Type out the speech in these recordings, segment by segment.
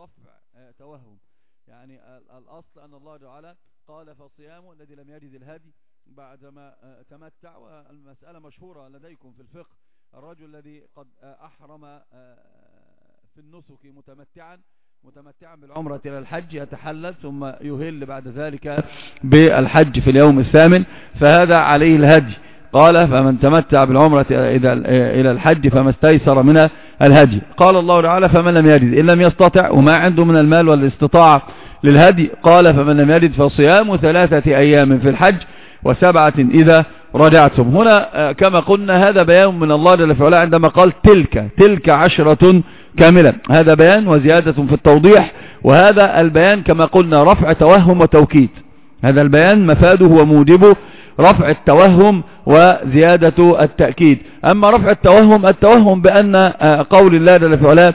رفع توهم. يعني الأصل أن الله تعالى قال فصيام الذي لم يجد الهدي بعدما تمتع. والمسألة مشهورة لديكم في الفقه، الرجل الذي قد أحرم في النسك متمتعا بالعمرة إلى الحج يتحلل ثم يهل بعد ذلك بالحج في اليوم الثامن، فهذا عليه الهدي. قال فمن تمتع بالعمرة إلى الحج فما استيسر من الهدي. قال الله تعالى فمن لم يجد إن لم يستطع وما عنده من المال والاستطاعة للهدي قال فمن لم يجد فصيام 3 أيام في الحج و7 إذا رجعتم. هنا كما قلنا هذا بيان من الله جل وعلا عندما قال تلك 10 كاملة. هذا بيان وزيادة في التوضيح، وهذا البيان كما قلنا رفع توهم وتوكيد. هذا البيان مفاده وموجبه رفع التوهم وزيادة التأكيد. أما رفع التوهم بأن قول الله جل وعلا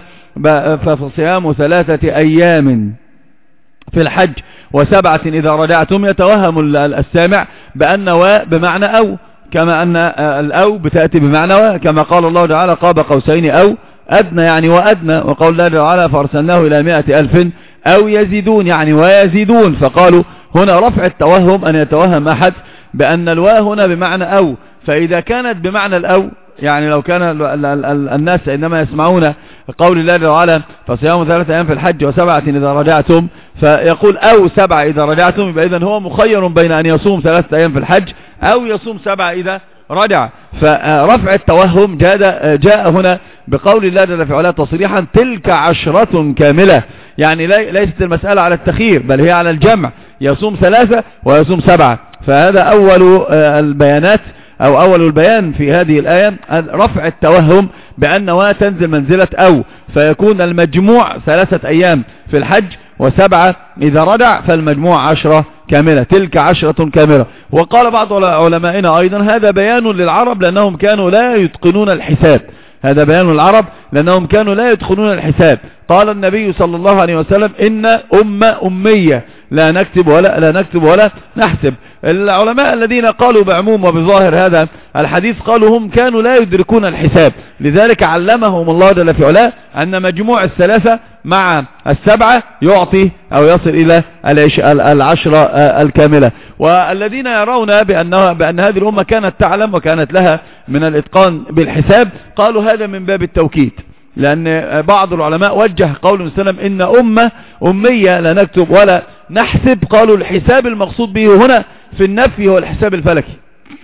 فصيام 3 أيام في الحج و7 إذا رجعتم، يتوهم السامع بأن بمعنى أو، كما أن الأو بتأتي بمعنى و، كما قال الله تعالى قاب قوسين أو أدنى يعني وأدنى، وقال الله تعالى فأرسلناه إلى 100,000 أو يزيدون يعني ويزيدون. فقالوا هنا رفع التوهم أن يتوهم أحد بأن الواو هنا بمعنى أو، فإذا كانت بمعنى الأو يعني لو كان الناس إنما يسمعون قول الله تعالى فصيام 3 أيام في الحج و7 إذا رجعتم، فيقول أو 7 إذا رجعتم، يبقى إذن هو مخير بين أن يصوم 3 أيام في الحج أو يصوم 7 إذا رجع. فرفع التوهم جاء هنا بقول الله جل وعلا تصريحا تلك 10 كاملة، يعني ليست المسألة على التخيير بل هي على الجمع، يصوم 3 ويصوم 7. فهذا أول البيانات أو أول البيان في هذه الآية رفع التوهم بأن تنزل منزلة أو، فيكون المجموع 3 أيام في الحج و7 إذا رجع، فالمجموع 10 كاملة. تلك 10 كاملة. وقال بعض علمائنا أيضا هذا بيان للعرب لأنهم كانوا لا يتقنون الحساب. هذا بيان للعرب لأنهم كانوا لا يتقنون الحساب. قال النبي صلى الله عليه وسلم إن أمية لا نكتب ولا نحسب. العلماء الذين قالوا بعموم وبظاهر هذا الحديث قالوا هم كانوا لا يدركون الحساب، لذلك علمهم الله جل وعلا أن مجموع 3 مع 7 يعطي أو يصل إلى 10 الكاملة. والذين يرون بأن هذه الأمة كانت تعلم وكانت لها من الإتقان بالحساب قالوا هذا من باب التوكيد، لأن بعض العلماء وجه قول وسلم إن أمية لا نكتب ولا نحسب، قالوا الحساب المقصود به هنا في النفي هو الحساب الفلكي،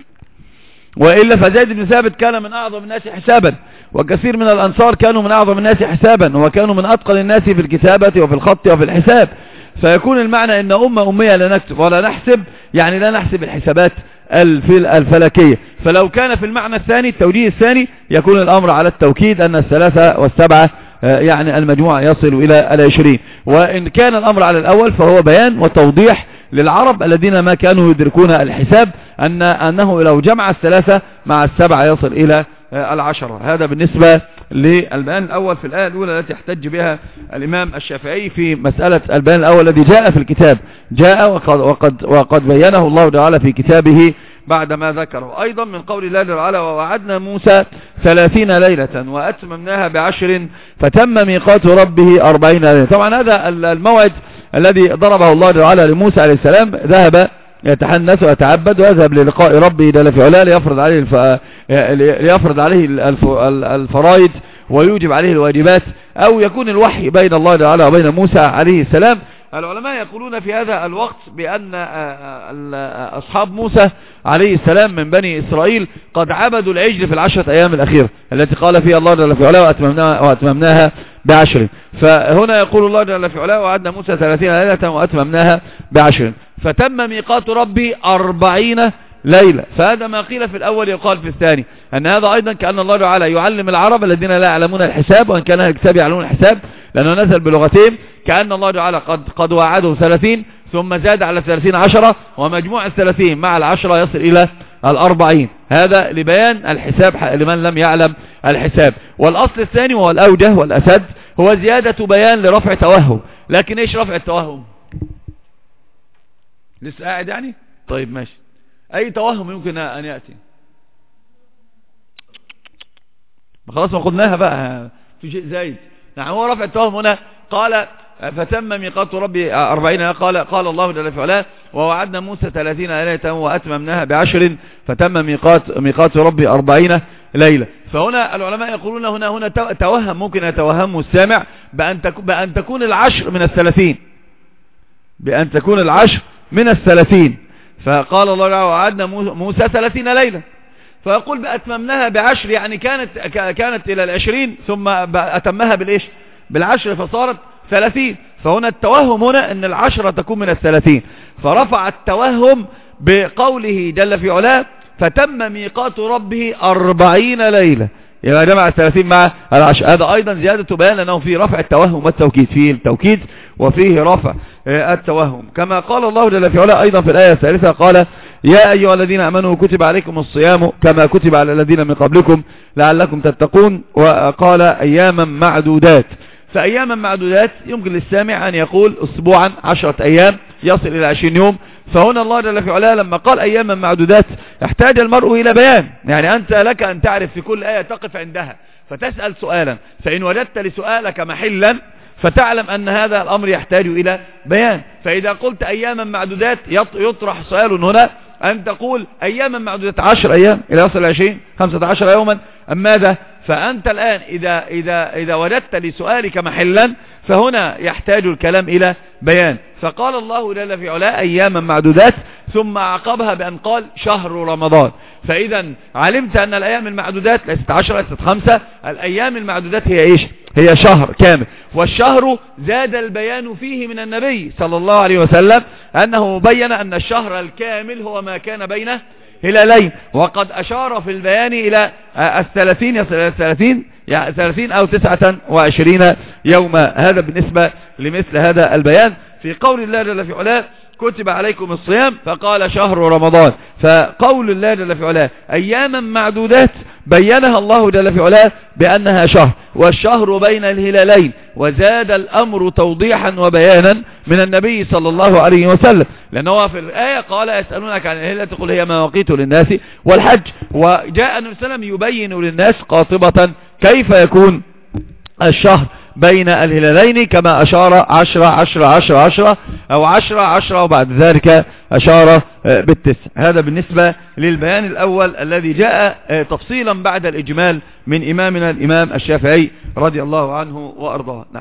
وإلا فزيد بن ثابت كان من أعظم الناس حسابا، وكثير من الأنصار كانوا من أعظم الناس حسابا، وكانوا من أتقن الناس في الكتابة وفي الخط وفي الحساب. فيكون المعنى إن أمية لا نكتب ولا نحسب يعني لا نحسب الحسابات الفلكية. فلو كان في المعنى الثاني التوجيه الثاني يكون الأمر على التوكيد أن 3 و7 يعني المجموع يصل إلى 20. وإن كان الأمر على الأول فهو بيان وتوضيح للعرب الذين ما كانوا يدركون الحساب أنه لو جمع 3 مع 7 يصل إلى 10. هذا بالنسبة للبيان الأول في الآية الأولى التي يحتج بها الإمام الشافعي في مسألة البيان الأول الذي جاء في الكتاب، جاء وقد بينه الله تعالى في كتابه بعدما ذكره. أيضا من قول الله تعالى ووعدنا موسى 30 ليلة وأتممناها ب10 فتم ميقات ربه 40 ليلة. طبعا هذا الموعد الذي ضربه الله تعالى لموسى عليه السلام، ذهب يتحنث ويتعبد ويذهب للقاء ربه جل في علاه ليفرض عليه الفرائض ويوجب عليه الواجبات، أو يكون الوحي بين الله تعالى وبين موسى عليه السلام. العلماء يقولون في هذا الوقت بأن أصحاب موسى عليه السلام من بني إسرائيل قد عبدوا العجل في 10 أيام الأخيرة التي قال فيها الله جل في علاه وأتممناها ب10. فهنا يقول الله جل في علاه وعدنا موسى 30 ليلة وأتممناها ب10 فتم ميقات ربي 40 ليلة. فهذا ما قيل في الأول يقال في الثاني، أن هذا أيضا كأن الله تعالى يعلم العرب الذين لا يعلمون الحساب، وأن كان الكتاب يعلمون الحساب لأنه نزل بلغتين، كأن الله تعالى قد وعدهم 30 ثم زاد على 30 10، ومجموع 30 مع 10 يصل إلى 40. هذا لبيان الحساب لمن لم يعلم الحساب. والأصل الثاني وهو الأوجه والأسد هو زيادة بيان لرفع توهم. لكن إيش رفع التوهم؟ لسه قاعد يعني؟ طيب ماشي. أي توهم يمكن أن يأتي؟ خلاص ما قلناها بقى في شيء زايد. نعم هو رفع التوهم هنا قال فتم ميقات ربي 40. قال الله جل في علاه ووعدنا موسى 30 ليلة وأتممناها ب10 فتم ميقات ربي 40 ليلة. فهنا العلماء يقولون هنا توهم، ممكن يتوهم السامع بأن تكون العشر من 30، بأن تكون العشر من 30. فقال الله تعالى وعدنا موسى 30 ليلة، فيقول بأتممناها ب10 يعني كانت إلى 20 ثم أتمها بالإيش؟ بالعشر فصارت 30. فهنا التوهم هنا أن العشرة تكون من 30، فرفع التوهم بقوله جل في علاه فتم ميقات ربه 40 ليلة، يبقى جمع 30 مع العشر. هذا أيضا زيادة بيان أنه فيه رفع التوهم والتوكيد، فيه التوكيد وفيه رفع التوهم. كما قال الله جل في علاه أيضا في الآية الثالثة قال يا أيها الذين آمنوا كتب عليكم الصيام كما كتب على الذين من قبلكم لعلكم تتقون. وقال أياما معدودات. فأياما معدودات يمكن للسامع أن يقول أسبوعا 10 أيام يصل إلى 20 يوم. فهنا الله جل في علاه لما قال أياما معدودات يحتاج المرء إلى بيان، يعني أنت لك أن تعرف في كل آية تقف عندها فتسأل سؤالا، فإن وجدت لسؤالك محلا فتعلم أن هذا الأمر يحتاج إلى بيان. فإذا قلت أياما معدودات يطرح سؤال هنا أن تقول أياما معدودات 10 أيام إلى يصل 20 15 يوما أم ماذا؟ فأنت الآن إذا وجدت لسؤالك محلا فهنا يحتاج الكلام إلى بيان. فقال الله جل في علاه أياما معدودات ثم عقبها بأن قال شهر رمضان. فإذا علمت أن الأيام المعدودات ليست 10 ليست 5، الأيام المعدودات هي إيش؟ هي شهر كامل. والشهر زاد البيان فيه من النبي صلى الله عليه وسلم أنه بين أن الشهر الكامل هو ما كان بين هلالين، وقد أشار في البيان إلى 30 يصل إلى 30 أو 29 يوما. هذا بالنسبة لمثل هذا البيان. في قول الله جل في علاه كتب عليكم الصيام فقال شهر رمضان. فقول الله جل في علاه أياما معدودات بينها الله جل في علاه بأنها شهر، والشهر بين الهلالين، وزاد الأمر توضيحا وبيانا من النبي صلى الله عليه وسلم، لأنه في الآية قال يسألونك عن الهلال تقول هي مواقيت للناس والحج، وجاء النبي صلى الله عليه وسلم يبين للناس قاطبة كيف يكون الشهر بين الهلالين كما أشار 10 10 10 10 أو 10 10 وبعد ذلك أشار بالتسع. هذا بالنسبة للبيان الأول الذي جاء تفصيلا بعد الإجمال من إمامنا الإمام الشافعي رضي الله عنه وأرضاه. نعم.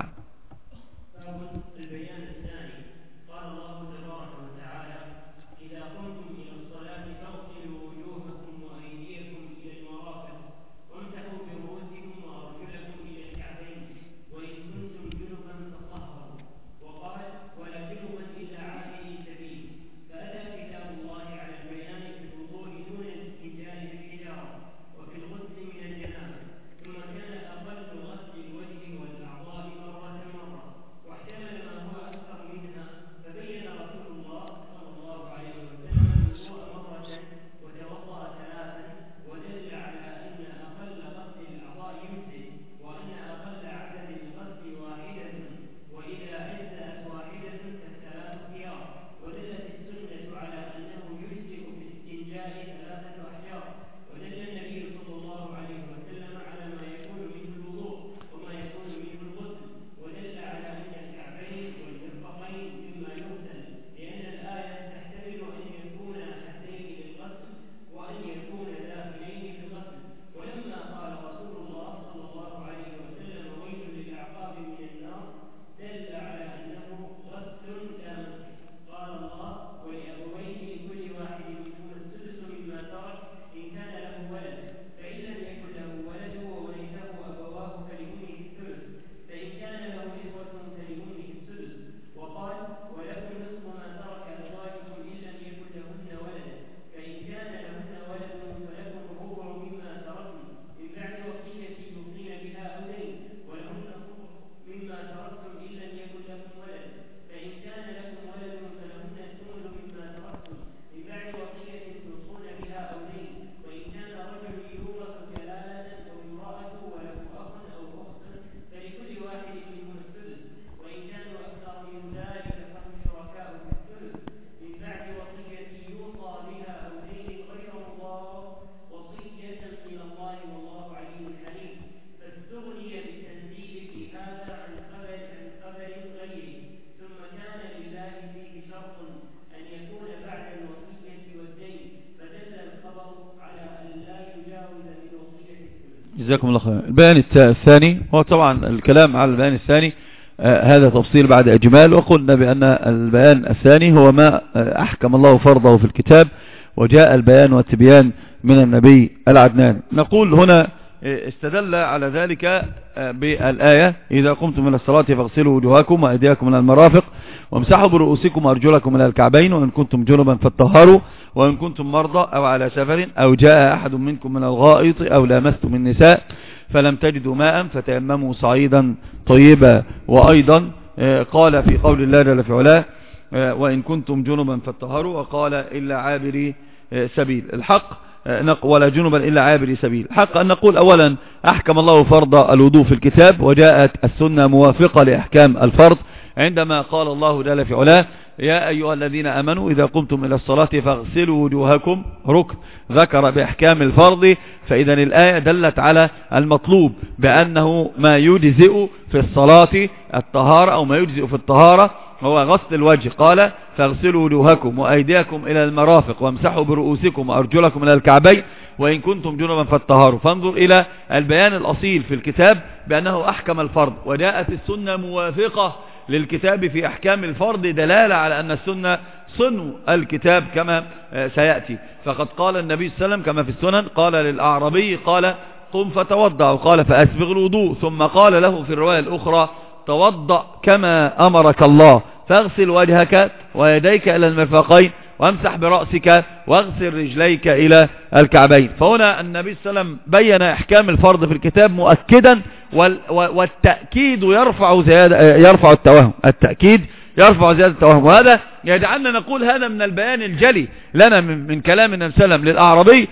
جزاكم الله خير. البيان الثاني هو طبعا الكلام على البيان الثاني هذا تفصيل بعد إجمال، وقلنا بأن البيان الثاني هو ما أحكم الله فرضه في الكتاب وجاء البيان والتبيان من النبي العدنان. نقول هنا استدل على ذلك بالآية: إذا قمتم من الصلاة فاغسلوا وجوهكم وأيديكم من المرافق وامسحوا برؤوسكم وأرجلكم من الكعبين وإن كنتم جنبا فاطهروا وإن كنتم مرضى أو على سفر أو جاء أحد منكم من الغائط أو لامستم النساء فلم تجدوا ماء فتيمموا صعيدا طيبا. وأيضا قال في قول الله جل في علاه: وإن كنتم جنبا فاطهروا، وقال إلا عابري سبيل. الحق ولا جنبا إلا عابري سبيل. حق أن نقول أولا أحكم الله فرض الوضوء في الكتاب، وجاءت السنة موافقة لإحكام الفرض عندما قال الله جل في علاه: يا أيها الذين آمنوا إذا قمتم إلى الصلاة فاغسلوا وجوهكم، ركن ذكر بإحكام الفرض. فإذا الآية دلت على المطلوب بأنه ما يجزئ في الصلاة الطهارة، أو ما يجزئ في الطهارة هو غسل الوجه. قال: فاغسلوا وجوهكم وأيديكم إلى المرافق وامسحوا برؤوسكم وأرجلكم إلى الكعبين وإن كنتم جنبا فاطهروا. فانظر إلى البيان الأصيل في الكتاب بأنه أحكم الفرض، وجاءت السنة موافقة للكتاب في أحكام الفرض، دلالة على أن السنة صنو الكتاب كما سيأتي. فقد قال النبي صلى الله عليه وسلم كما في السنن، قال للأعرابي: قال قم فتوضأ، وقال فأسبغ الوضوء، ثم قال له في الرواية الأخرى: توضأ كما أمرك الله، فاغسل وجهك ويديك إلى المرفقين وامسح برأسك واغسل رجليك إلى الكعبين. فهنا النبي صلى الله عليه وسلم بين احكام الفرض في الكتاب مؤكدا، والتأكيد يرفع التوهم. التأكيد يرفع زيادة التوهم، وهذا يجعلنا نقول هذا من البيان الجلي لنا من كلام النبي صلى الله عليه وسلم للأعرابي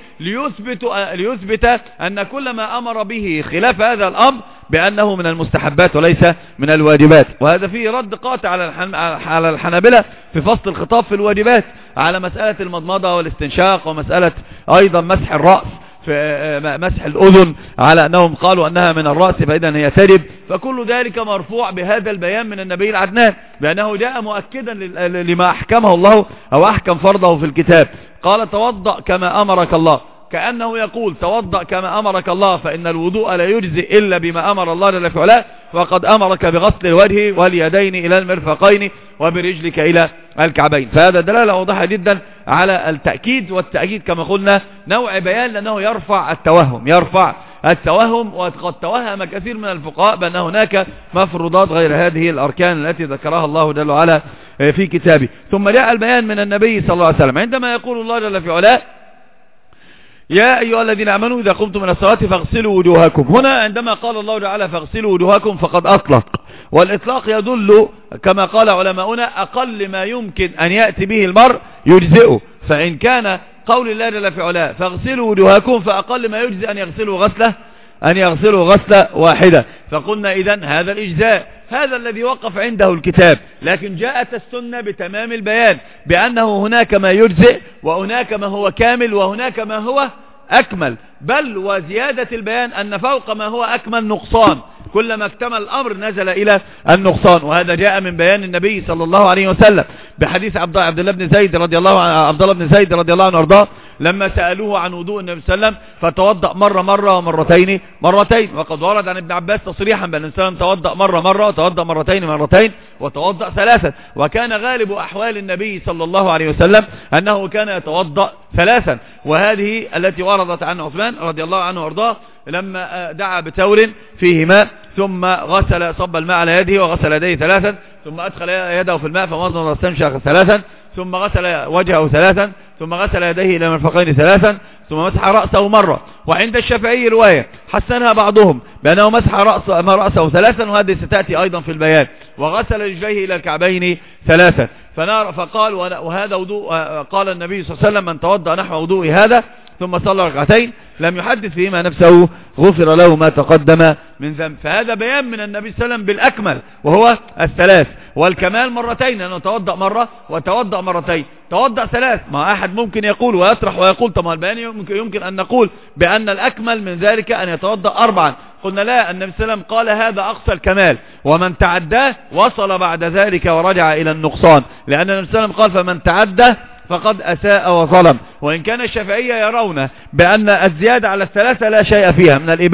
ليثبت أن كل ما أمر به خلاف هذا الأمر بأنه من المستحبات وليس من الواجبات. وهذا فيه رد قاطع على الحنابلة في فصل الخطاب في الواجبات على مسألة المضمضة والاستنشاق، ومسألة أيضا مسح الرأس في مسح الأذن على أنهم قالوا أنها من الرأس فإذا هي تجب. فكل ذلك مرفوع بهذا البيان من النبي العدنان بأنه جاء مؤكدا لما أحكمه الله أو أحكم فرضه في الكتاب. قال: توضأ كما أمرك الله، كأنه يقول: توضأ كما أمرك الله، فإن الوضوء لا يجزئ إلا بما أمر الله جل في علاه، وقد أمرك بغسل الوجه واليدين إلى المرفقين وبرجلك إلى الكعبين. فهذا دلالة واضحة جدا على التأكيد، والتأكيد كما قلنا نوع بيان لأنه يرفع التوهم. وقد توهم كثير من الفقهاء بأن هناك مفروضات غير هذه الأركان التي ذكرها الله جل وعلا في كتابه. ثم جاء البيان من النبي صلى الله عليه وسلم عندما يقول الله جل في علاه: يا أيها الذين آمنوا إذا قمتم من الصلاة فاغسلوا وجوهكم. هنا عندما قال الله تعالى فاغسلوا وجوهكم فقد أطلق، والإطلاق يدل كما قال علماؤنا أقل ما يمكن أن يأتي به المرء يجزئه. فإن كان قول الله جل في علاه فاغسلوا وجوهكم فأقل ما يجزئ أن يغسلوا غسلة واحدة. فقلنا إذن هذا الإجزاء هذا الذي وقف عنده الكتاب، لكن جاءت السنة بتمام البيان بأنه هناك ما يجزئ وهناك ما هو كامل وهناك ما هو أكمل، بل وزيادة البيان أن فوق ما هو أكمل نقصان، كلما اكتمل الأمر نزل إلى النقصان. وهذا جاء من بيان النبي صلى الله عليه وسلم بحديث عبد الله بن زيد رضي الله عنه وارضاه لما سألوه عن وضوء النبي صلى الله عليه وسلم فتوضأ مرة ومرتين. وقد ورد عن ابن عباس تصريحا بأن الإنسان توضأ مرة وتوضأ مرتين وتوضأ ثلاثا. وكان غالب أحوال النبي صلى الله عليه وسلم أنه كان يتوضأ ثلاثا، وهذه التي وردت عن عثمان رضي الله عنه وارضاه لما دعا بتور فيه ماء ثم صب الماء على يده وغسل يديه ثلاثا، ثم أدخل يده في الماء فمضمض واستنشق ثلاثا، ثم غسل وجهه ثلاثا، ثم غسل يديه إلى المرفقين ثلاثا، ثم مسح رأسه مرة. وعند الشافعي رواية حسنها بعضهم بأنه مسح رأسه ثلاثا، وهذه ستأتي أيضا في البيان، وغسل رجليه إلى الكعبين ثلاثا. فقال وهذا وضوء، قال النبي صلى الله عليه وسلم: من توضأ نحو وضوء هذا ثم صلى ركعتين لم يحدث فيما نفسه غفر له ما تقدم من ذنب. فهذا بيان من النبي صلى الله عليه وسلم بالأكمل وهو الثلاث، والكمال مرتين، لأنه توضأ مرة وتوضأ مرتين. توضأ ثلاث، ما أحد ممكن يقول ويطرح ويقول طب البيان يمكن أن نقول بأن الأكمل من ذلك أن يتوضأ أربعا. قلنا لا، النبي صلى الله عليه وسلم قال هذا أقصى الكمال، ومن تعداه وصل بعد ذلك ورجع إلى النقصان، لأن النبي صلى الله عليه وسلم قال فمن تعدى فقد أساء وظلم. وإن كان الشافعية يرون بأن الزيادة على الثلاثة لا شيء فيها من الإباحة،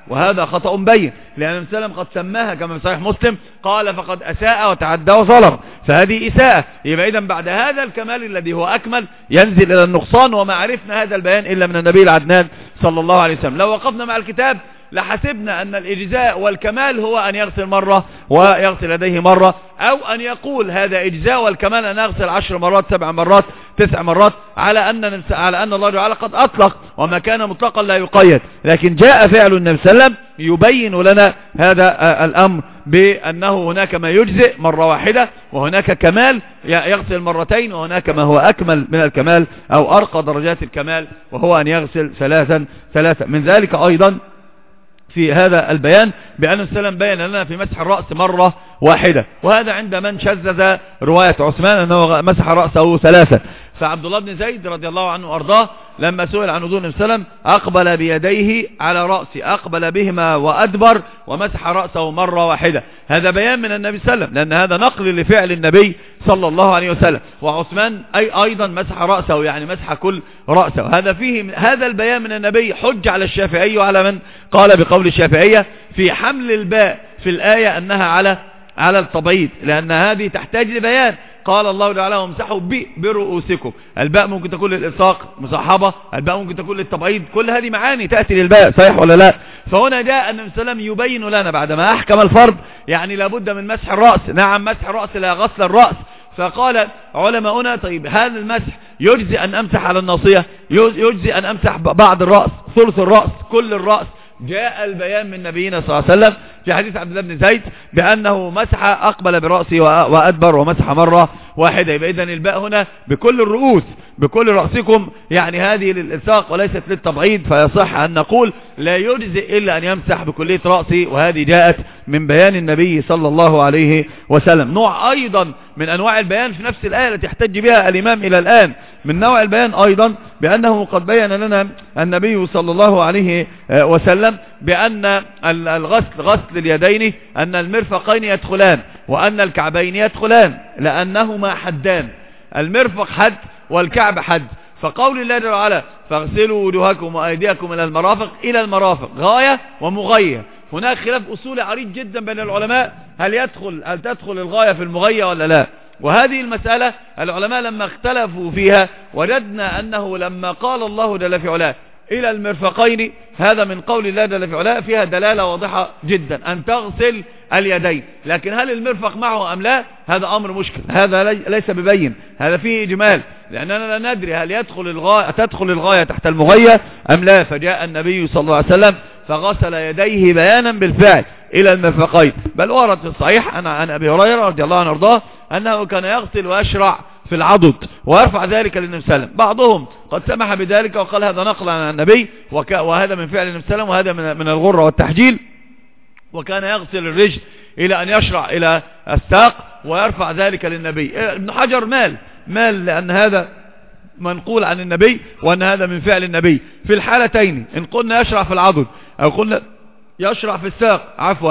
وهذا خطأ بين، لأن النبي صلى الله عليه وسلم قد سماها كما في صحيح مسلم قال فقد أساء وتعدى وظلم، فهذه إساءة. يبقى إذن بعد هذا الكمال الذي هو أكمل ينزل إلى النقصان، وما عرفنا هذا البيان إلا من النبي العدنان صلى الله عليه وسلم. لو وقفنا مع الكتاب لحسبنا أن الإجزاء والكمال هو أن يغسل مرة ويغسل يديه مرة، أو أن يقول هذا إجزاء والكمال أن يغسل 10 مرات 7 مرات 9 مرات، على أن الله تعالى قد أطلق، وما كان مطلقا لا يقيد. لكن جاء فعل النبي صلى الله عليه وسلم يبين لنا هذا الأمر بأنه هناك ما يجزئ مرة واحدة، وهناك كمال يغسل مرتين، وهناك ما هو أكمل من الكمال أو أرقى درجات الكمال وهو أن يغسل ثلاثا. من ذلك أيضا في هذا البيان بأن السلام بيّن لنا في مسح الرأس مرة واحدة، وهذا عند من شذذ رواية عثمان أنه مسح رأسه 3. فعبد الله بن زيد رضي الله عنه وأرضاه لما سئل عن وضوء النبي صلى الله عليه وسلم أقبل بيديه على رأسه، أقبل بهما وأدبر ومسح رأسه مرة واحدة. هذا بيان من النبي صلى الله عليه وسلم، لأن هذا نقل لفعل النبي صلى الله عليه وسلم. وعثمان أيضا مسح رأسه، يعني مسح كل رأسه. هذا فيه هذا البيان من النبي حج على الشافعي وعلى من قال بقول الشافعية في حمل الباء في الآية أنها على التبعيد، لأن هذه تحتاج لبيان. قال الله تعالى وامسحوا برؤوسكم، الباء ممكن تكون للإلصاق مصاحبة، الباء ممكن تكون للتبعيد، كل هذه معاني تأتي للباء، صحيح ولا لا؟ فهنا جاء النبي صلى الله عليه وسلم يبين لنا بعدما أحكم الفرض، يعني لابد من مسح الرأس. نعم مسح الرأس لا غسل الرأس. فقال علماؤنا طيب هذا المسح يجزي أن أمسح على الناصية، يجزي أن أمسح بعض الرأس، ثلث الرأس، كل الرأس. جاء البيان من نبينا صلى الله عليه وسلم في حديث عبد الله بن زيد بأنه مسح أقبل برأسه وأدبر ومسح مرة واحدة. يبقى إذن الباء هنا بكل الرؤوس، بكل رأسكم، يعني هذه للإلصاق وليست للتبعيد. فيصح أن نقول لا يجزئ إلا أن يمسح بكلية رأسه، وهذه جاءت من بيان النبي صلى الله عليه وسلم. نوع أيضا من أنواع البيان في نفس الآية التي يحتج بها الإمام إلى الآن، من نوع البيان أيضا بأنه قد بيّن لنا النبي صلى الله عليه وسلم بأن غسل اليدين أن المرفقين يدخلان وأن الكعبين يدخلان، لأنهما حدان، المرفق حد والكعب حد. فقول الله تعالى فاغسلوا وجوهكم وأيديكم إلى المرافق غاية ومغية. هناك خلاف أصولي عريض جدا بين العلماء، هل تدخل الغاية في المغية ولا لا؟ وهذه المسألة العلماء لما اختلفوا فيها وجدنا أنه لما قال الله جل في علاه إلى المرفقين، هذا من قول الله جل في علاه فيها دلالة واضحة جدا أن تغسل اليدين. لكن هل المرفق معه أم لا؟ هذا أمر مشكل، هذا ليس ببين، هذا فيه إجمال، لأننا لا ندري هل تدخل الغاية تحت المغية أم لا. فجاء النبي صلى الله عليه وسلم فغسل يديه بيانا بالفعل إلى المرفقين. بل ورد في الصحيح عن أبي هريرة رضي الله عنه وارضاه أنه كان يغسل ويشرع في العضد ويرفع ذلك للنبي صلى الله عليه وسلم. بعضهم قد سمح بذلك وقال هذا نقل عن النبي، وهذا من فعل النبي صلى الله عليه وسلم، وهذا من الغرة والتحجيل. وكان يغسل الرجل إلى أن يشرع إلى الساق ويرفع ذلك للنبي. ابن حجر مال لأن هذا منقول عن النبي وأن هذا من فعل النبي في الحالتين، إن قلنا يشرع في العضد أو قلنا يشرع في الساق عفوا،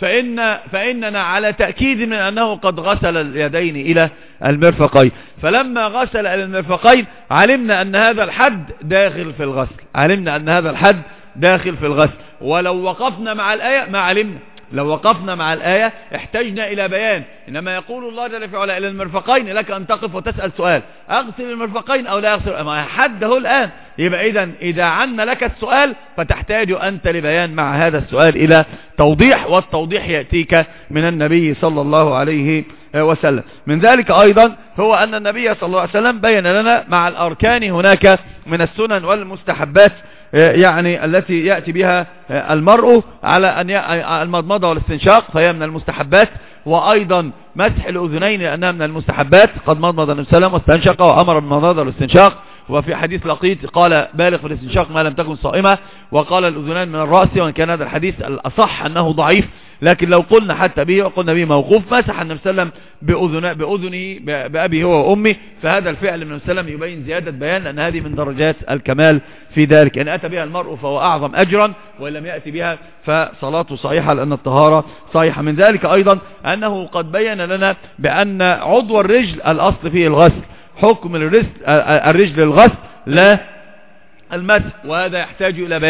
فإننا على تأكيد من أنه قد غسل اليدين إلى المرفقين. فلما غسل إلى المرفقين علمنا أن هذا الحد داخل في الغسل، ولو وقفنا مع الآية ما علمنا، لو وقفنا مع الآية احتجنا إلى بيان. إنما يقول الله جل في علاه إلى المرفقين، لك أن تقف وتسأل سؤال أغسل المرفقين أو لا أغسل، ما حده الآن. يبقى إذا عنا لك السؤال فتحتاج أنت لبيان مع هذا السؤال إلى توضيح، والتوضيح يأتيك من النبي صلى الله عليه وسلم. من ذلك أيضا هو أن النبي صلى الله عليه وسلم بين لنا مع الأركان هناك من السنن والمستحبات يعني التي يأتي بها المرء على أن المضمضة والاستنشاق فهي من المستحبات، وأيضا مسح الأذنين لأنها من المستحبات. قد مضمض النبي صلى الله عليه وسلم واستنشق وأمر بالمضمضة والاستنشاق. وفي حديث لقيط قال بالغ في الاستنشاق ما لم تكن صائمة، وقال الأذنان من الرأس، وإن كان هذا الحديث الأصح أنه ضعيف، لكن لو قلنا حتى به وقلنا به موقوف، مسح النبي صلى الله عليه وسلم بأذنه بأبي هو وأمي، فهذا الفعل من النبي صلى الله عليه وسلم يبين زيادة بيان، لأن هذه من درجات الكمال في ذلك. إن أتى بها المرء فهو أعظم أجرا، وإن لم يأتي بها فصلاته صحيحة لأن الطهارة صحيحة. من ذلك أيضا أنه قد بين لنا بأن عضو الرجل الأصل فيه الغسل، حكم الرجل الغسل لا المسح، وهذا يحتاج إلى بيان.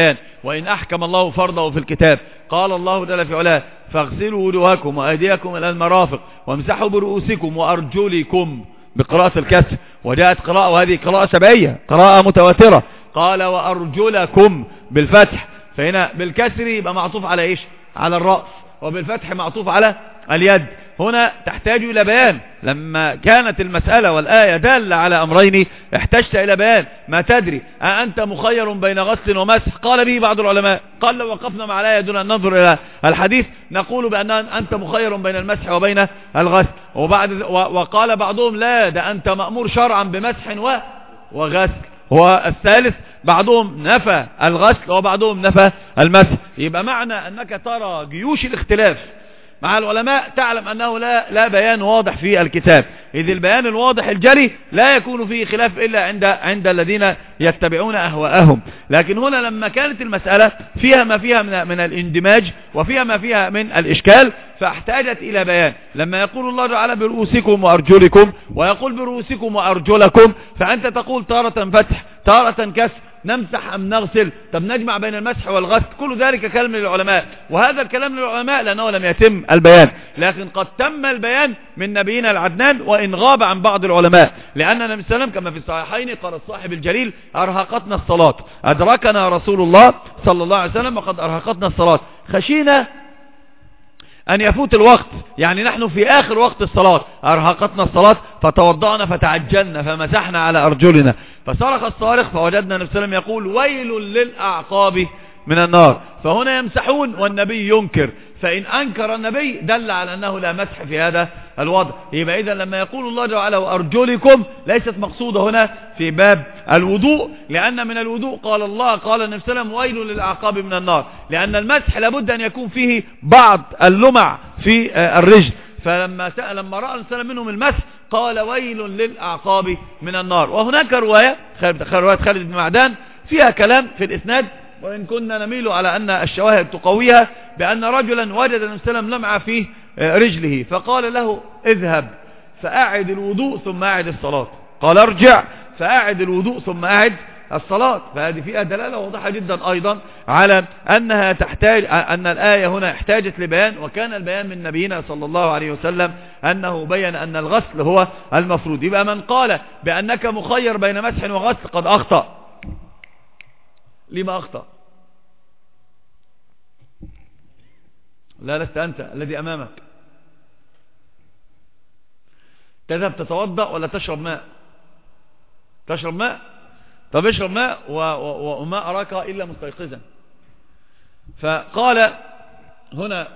وإن أحكم الله فرضه في الكتاب. قال الله جل في علاه فاغسلوا وجوهكم وأيديكم إلى المرافق وامسحوا برؤوسكم وأرجلكم بقراءة الكسر، وجاءت قراءة وهذه قراءة سبعية قراءة متواترة، قال وأرجلكم بالفتح، فهنا بالكسر يبقى معطوف على إيش؟ على الرأس، وبالفتح معطوف على اليد. هنا تحتاج إلى بيان. لما كانت المسألة والآية دالة على أمرين احتجت إلى بيان. ما تدري أنت مخير بين غسل ومسح؟ قال به بعض العلماء، قال لو وقفنا مع الآية دون أن ننظر إلى الحديث نقول بأن أنت مخير بين المسح وبين الغسل. وقال بعضهم لا، ده أنت مأمور شرعا بمسح وغسل. والثالث بعضهم نفى الغسل وبعضهم نفى المسح. يبقى معنى أنك ترى جيوش الاختلاف مع العلماء تعلم أنه لا بيان واضح في الكتاب، إذ البيان الواضح الجلي لا يكون فيه خلاف إلا عند الذين يتبعون أهواءهم. لكن هنا لما كانت المسألة فيها ما فيها من الاندماج وفيها ما فيها من الإشكال فاحتاجت إلى بيان. لما يقول الله تعالى برؤوسكم وأرجلكم ويقول برؤوسكم وأرجلكم، فأنت تقول تارة فتح تارة كسر، نمسح أم نغسل، طب نجمع بين المسح والغسل، كل ذلك كلام للعلماء، وهذا الكلام للعلماء لأنه لم يتم البيان. لكن قد تم البيان من نبينا العدنان وإن غاب عن بعض العلماء، لأن النبي صلى الله عليه وسلم كما في الصحيحين قال الصاحب الجليل أرهقتنا الصلاة، أدركنا رسول الله صلى الله عليه وسلم وقد أرهقتنا الصلاة، خشينا أن يفوت الوقت، يعني نحن في آخر وقت الصلاة، أرهقتنا الصلاة فتوضأنا فتعجلنا فمسحنا على أرجلنا، فصرخ الصارخ فوجدنا النبي صلى الله عليه وسلم يقول ويل للأعقاب من النار. فهنا يمسحون والنبي ينكر، فإن أنكر النبي دل على أنه لا مسح في هذا الوضع. يبقى إذا لما يقول الله جل وعلا وأرجلكم ليست مقصودة هنا في باب الوضوء، لأن من الوضوء قال الله قال النبي صلى الله عليه وسلم ويل للأعقاب من النار، لأن المسح لابد أن يكون فيه بعض اللمع في الرجل. فلما رأى النبي صلى الله عليه وسلم منهم المسح قال ويل للأعقاب من النار. وهناك رواية خالد بن معدان فيها كلام في الإسناد، وإن كنا نميل على أن الشواهد تقويها، بأن رجلا وجد النبي صلى الله عليه وسلم لمعة في رجله فقال له اذهب فأعد الوضوء ثم أعد الصلاة، قال ارجع فأعد الوضوء ثم أعد الصلاة. فهذه فيها دلالة واضحة جدا أيضا على أنها تحتاج، أن الآية هنا احتاجت لبيان، وكان البيان من نبينا صلى الله عليه وسلم أنه بين أن الغسل هو المفروض. يبقى من قال بأنك مخير بين مسح وغسل قد أخطأ. لما أخطأ؟ لا لست أنت الذي أمامك. تذهب تتوضأ ولا تشرب ماء؟ تشرب ماء؟ طب اشرب ماء وما أراك إلا مستيقظا. فقال هنا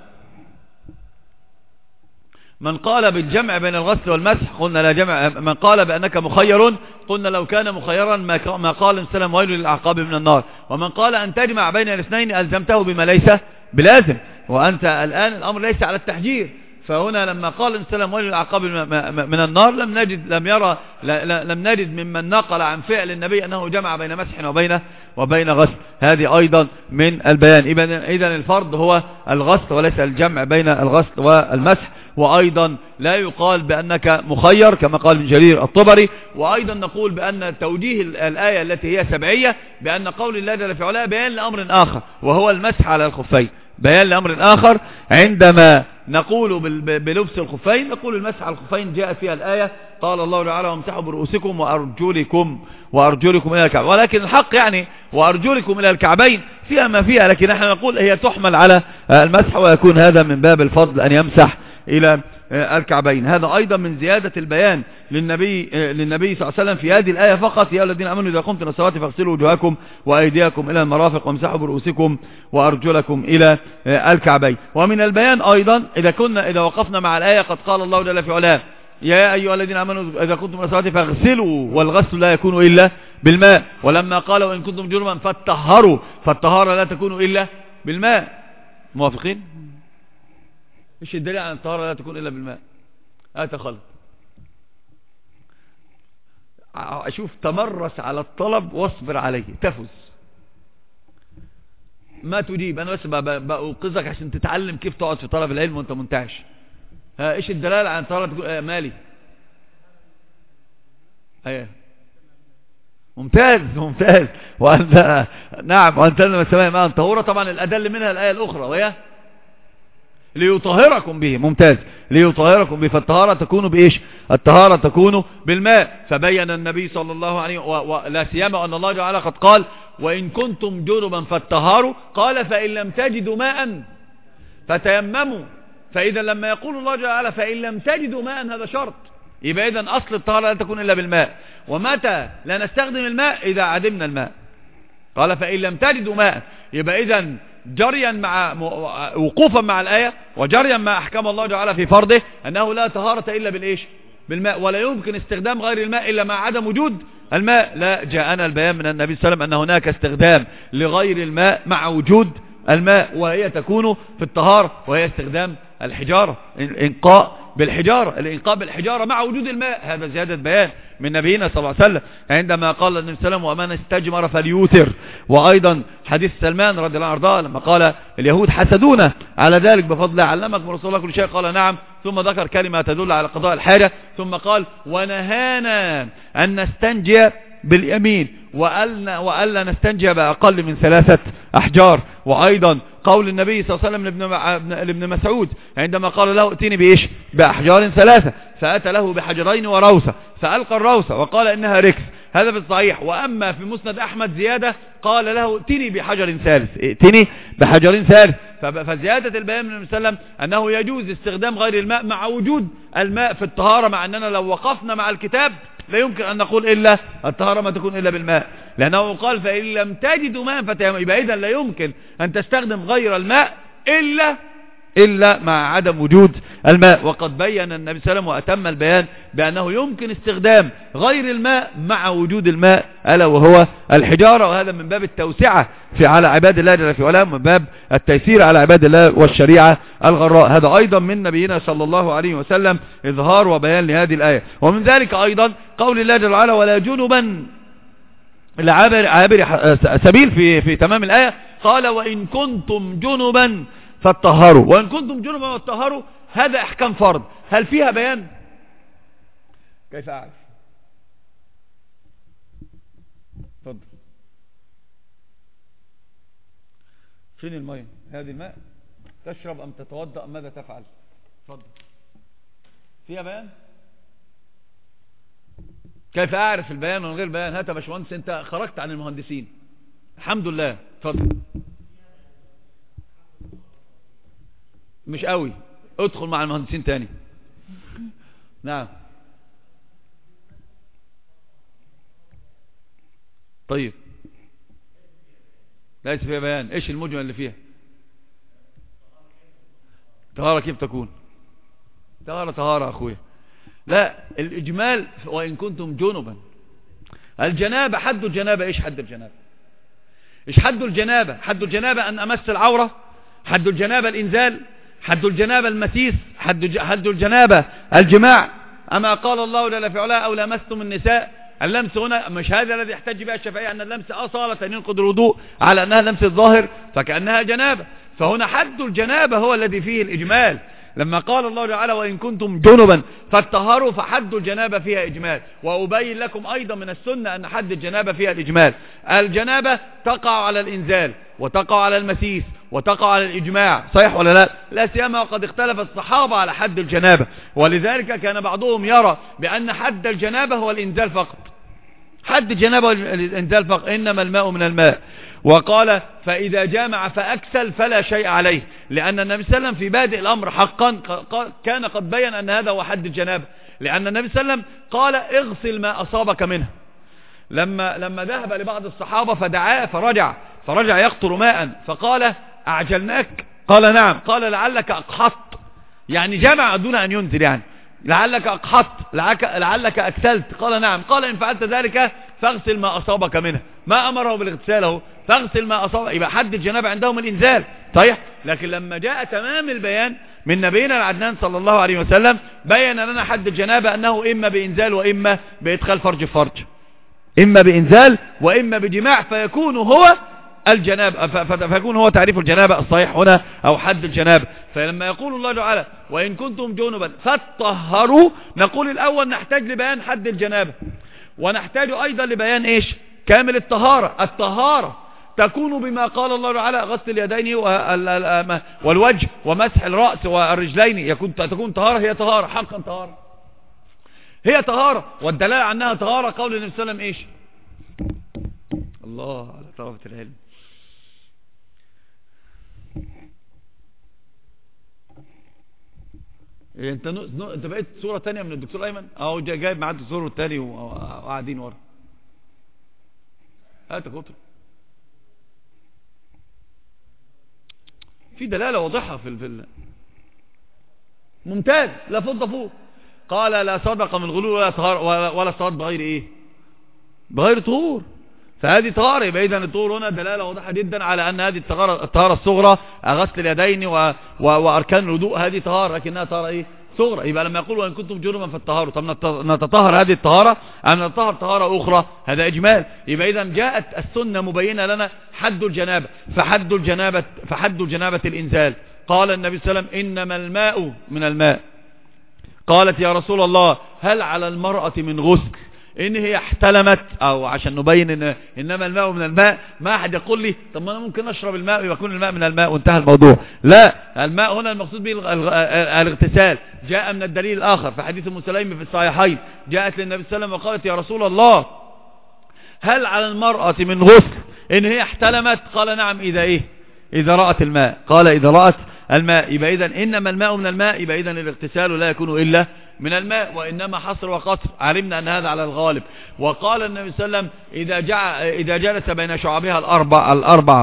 من قال بالجمع بين الغسل والمسح قلنا لا جمع. من قال بأنك مخير قلنا لو كان مخيرا ما قال السلام ويل للأعقاب من النار. ومن قال أن تجمع بين الاثنين ألزمته بما ليس بلازم، وأنت الآن الأمر ليس على التحجير. فهنا لما قال السلام ويل للأعقاب من النار لم نجد ممن نقل عن فعل النبي أنه جمع بين مسح وبين غسل. هذه أيضا من البيان. إذن الفرض هو الغسل وليس الجمع بين الغسل والمسح. وأيضا لا يقال بأنك مخير كما قال ابن جرير الطبري. وأيضا نقول بأن توجيه الآية التي هي سبعية بأن قول الله جل في علاه بيان لأمر آخر وهو المسح على الخفين، بيان لأمر آخر. عندما نقول بلبس الخفين نقول المسح على الخفين جاء فيها الآية قال الله تعالى وامسحوا برؤوسكم وأرجلكم إلى الكعبين، ولكن الحق يعني وأرجلكم إلى الكعبين فيها ما فيها، لكن نحن نقول هي تحمل على المسح ويكون هذا من باب الفضل أن يمسح إلى الكعبين. هذا أيضا من زيادة البيان للنبي صلى الله عليه وسلم في هذه الآية فقط. يا الذين آمنوا إذا قمتم إلى الصلاة فاغسلوا وجوهكم وأيديكم إلى المرافق وامسحوا برؤوسكم وأرجلكم إلى الكعبين. ومن البيان أيضا إذا وقفنا مع الآية قد قال الله جل في علاه يا أيها الذين آمنوا إذا كنتم إلى الصلاة فاغسلوا، والغسل لا يكون إلا بالماء. ولما قال وإن كنتم جنبا فاتطهروا، فالطهارة لا تكون إلا بالماء. موافقين؟ ايش الدليل على الطهارة لا تكون إلا بالماء؟ خالد أشوف تمرس على الطلب واصبر عليه تفز. ما تجيب، أنا بس بأوقظك عشان تتعلم كيف تقعد في طلب العلم وانت منتعش. ايش الدلالة على الطهارة تكون مالي؟ ايه ممتاز ممتاز. نعم وأنزلنا من السماء ماء طهورا، طبعا الأدل منها الآية الأخرى وهي ليطهركم به. ممتاز، ليطهركم به. فالطهارة تكون بإيش؟ الطهارة تكون بالماء. فبين النبي صلى الله عليه ولا سيما أن الله تعالى قد قال وإن كنتم جنبا فاتطهروا، قال فإن لم تجدوا ماء فتيمموا. فإذا لما يقول الله تعالى فإن لم تجدوا ماء هذا شرط، يبقى إذن أصل الطهارة لا تكون إلا بالماء. ومتى لا نستخدم الماء؟ إذا عدمنا الماء. قال فإن لم تجدوا ماء، يبقى إذن جريا مع وقوفا مع الآية وجريا مع أحكام الله تعالى في فرضه أنه لا طهارة إلا بالإيش؟ بالماء. ولا يمكن استخدام غير الماء إلا مع عدم وجود الماء. لا، جاءنا البيان من النبي صلى الله عليه وسلم أن هناك استخدام لغير الماء مع وجود الماء، وهي تكون في الطهارة، وهي استخدام الحجارة، الإنقاء بالحجارة، الإنقاء بالحجارة مع وجود الماء. هذا زيادة بيان من نبينا صلى الله عليه وسلم عندما قال النبي صلى الله عليه وسلم ومن استجمر فليوتر. وأيضا حديث سلمان رضي الله عنه لما قال اليهود حسدونا على ذلك بفضل علمك من رسول الله كل شيء، قال نعم، ثم ذكر كلمة تدل على قضاء الحاجة، ثم قال ونهانا أن نستنجي باليمين وألا نستنجي بأقل من 3 أحجار. وأيضا قول النبي صلى الله عليه وسلم لابن مسعود عندما قال له ائتني بإيش؟ بأحجار 3، فأتى له بحجرين وروسة، فألقى الروسة وقال إنها ركس. هذا في الصحيح. وأما في مسند أحمد زيادة قال له ائتني بحجر ثالث، ائتني بحجر ثالث. فزيادة البيان من النبي صلى الله عليه وسلم أنه يجوز استخدام غير الماء مع وجود الماء في الطهارة، مع أننا لو وقفنا مع الكتاب لا يمكن أن نقول إلا الطهارة ما تكون إلا بالماء، لأنه قال فإن لم تجدوا ماء فتيمموا. يبقى إذن لا يمكن أن تستخدم غير الماء إلا مع عدم وجود الماء. وقد بين النبي صلى الله عليه وسلم وأتم البيان بأنه يمكن استخدام غير الماء مع وجود الماء ألا وهو الحجارة. وهذا من باب التوسعة على عباد الله جل في علاه، من باب التيسير على عباد الله والشريعة الغراء. هذا أيضا من نبينا صلى الله عليه وسلم إظهار وبيان لهذه الآية. ومن ذلك أيضا قول الله جل وعلا ولا جنبا عابر سبيل في تمام الآية. قال وإن كنتم جنبا فاتطهروا. وإن كنتم جنبا فاتطهروا، هذا أحكام فرض. هل فيها بيان؟ كيف أعرف؟ تفضل. فين الماء؟ هذه الماء تشرب أم تتوضأ ماذا تفعل؟ تفضل. فيها بيان؟ كيف أعرف البيان من غير بيان؟ هات يا باشمهندس، أنت خرجت عن المهندسين الحمد لله. تفضل. مش قوي، ادخل مع المهندسين تاني. نعم. طيب ليس فيها بيان. ايش المجمل اللي فيها؟ طهارة كيف تكون؟ طهارة اخويا. لا، الاجمال وان كنتم جنبا. الجنابة، حد الجنابة ايش؟ حد الجنابة ايش؟ حد الجنابة ان امس العورة، حد الجنابة الانزال، حد الجنابة المسيس، حد الجنابة الجماع. أما قال الله جل في علاه أو لمستم النساء. اللمس هنا مش هذا الذي يحتج بها الشافعية أن اللمس أصالة ينقض الوضوء على أنها لمس الظاهر فكأنها جنابة. فهنا حد الجنابة هو الذي فيه الإجمال. لما قال الله تعالى وإن كنتم جنبا فاتطهروا، فحد الجنابة فيها إجمال. وأبين لكم أيضا من السنة أن حد الجنابة فيها الإجمال. الجنابة تقع على الإنزال وتقع على المسيس وتقع على الإجماع، صحيح ولا لا؟ لا سيما وقد اختلف الصحابة على حد الجنابة، ولذلك كان بعضهم يرى بأن حد الجنابة هو الإنزال فقط. حد الجنابة والإنزال فقط، إنما الماء من الماء. وقال فإذا جامع فأكسل فلا شيء عليه، لأن النبي صلى الله عليه وسلم في بادئ الأمر حقا كان قد بين أن هذا هو حد الجنابة، لأن النبي صلى الله عليه وسلم قال اغسل ما أصابك منه. لما ذهب لبعض الصحابة فدعاه فرجع يقطر ماء، فقال أعجلناك؟ قال نعم. قال لعلك أقحط، يعني جمع دون أن ينزل، يعني لعلك أقحط، لعلك أكسلت. قال نعم. قال إن فعلت ذلك فاغسل ما أصابك منه، ما أمره بالاغتسال، فاغسل ما أصابك. يبقى حد الجنابة عندهم الإنزال، صحيح. لكن لما جاء تمام البيان من نبينا العدنان صلى الله عليه وسلم بين لنا حد الجنابة أنه إما بإنزال وإما بإدخال فرج في فرج، إما بإنزال وإما بجماع، فيكون هو الجنابة، فيكون هو تعريف الجنابة الصحيح هنا أو حد الجنابة. فلما يقول الله تعالى وإن كنتم جنبا فاتطهروا، نقول الأول نحتاج لبيان حد الجنابة، ونحتاج أيضا لبيان إيش؟ كامل الطهارة تكون بما قال الله تعالى غسل اليدين والوجه ومسح الرأس والرجلين، تكون طهارة، هي طهارة حقا، طهارة هي طهارة. والدلالة عنها طهارة قول النبي صلى الله عليه وسلم ايش؟ الله على طرفة العلم. انت بقيت صورة تانية من الدكتور ايمن اهو، جايب معاه الدكتور التاني وقاعدين ورا. هات كتب في دلالة واضحة في ممتاز. لا فضة فوق. قال لا صدق من غلول ولا صلاة بغير ايه؟ بغير طهور. فهذه طهارة. يبقى اذا الطهور هنا دلالة واضحة جدا على ان هذه الطهارة الصغرى غسل اليدين واركان الوضوء هذه طهارة، لكنها طهارة ايه؟ صغرى. يبقى لما يقول وان كنتم جنبا فالطهاروا، طب نتطهر هذه الطهارة ام نتطهر طهارة اخرى؟ هذا اجمال. يبقى اذا جاءت السنة مبينة لنا حد الجنابة. فحد الجنابة الانزال. قال النبي صلى الله عليه وسلم انما الماء من الماء. قالت يا رسول الله هل على المرأة من غسل ان هي احتلمت؟ او عشان نبين ان انما الماء من الماء، ما احد يقول لي طب ما انا ممكن اشرب الماء ويكون الماء من الماء وانتهى الموضوع. لا، الماء هنا المقصود به الاغتسال. جاء من الدليل الاخر في حديث ام سليم في الصحيحين، جاءت للنبي صلى الله عليه وسلم وقالت يا رسول الله هل على المرأة من غسل ان هي احتلمت؟ قال نعم اذا رأت الماء. قال اذا رأت الماء. يبقى اذا انما الماء من الماء، يبقى اذا الاغتسال لا يكون الا من الماء، وانما حصر وقصر. علمنا ان هذا على الغالب. وقال النبي صلى الله عليه وسلم اذا جلس بين شعبها الاربعه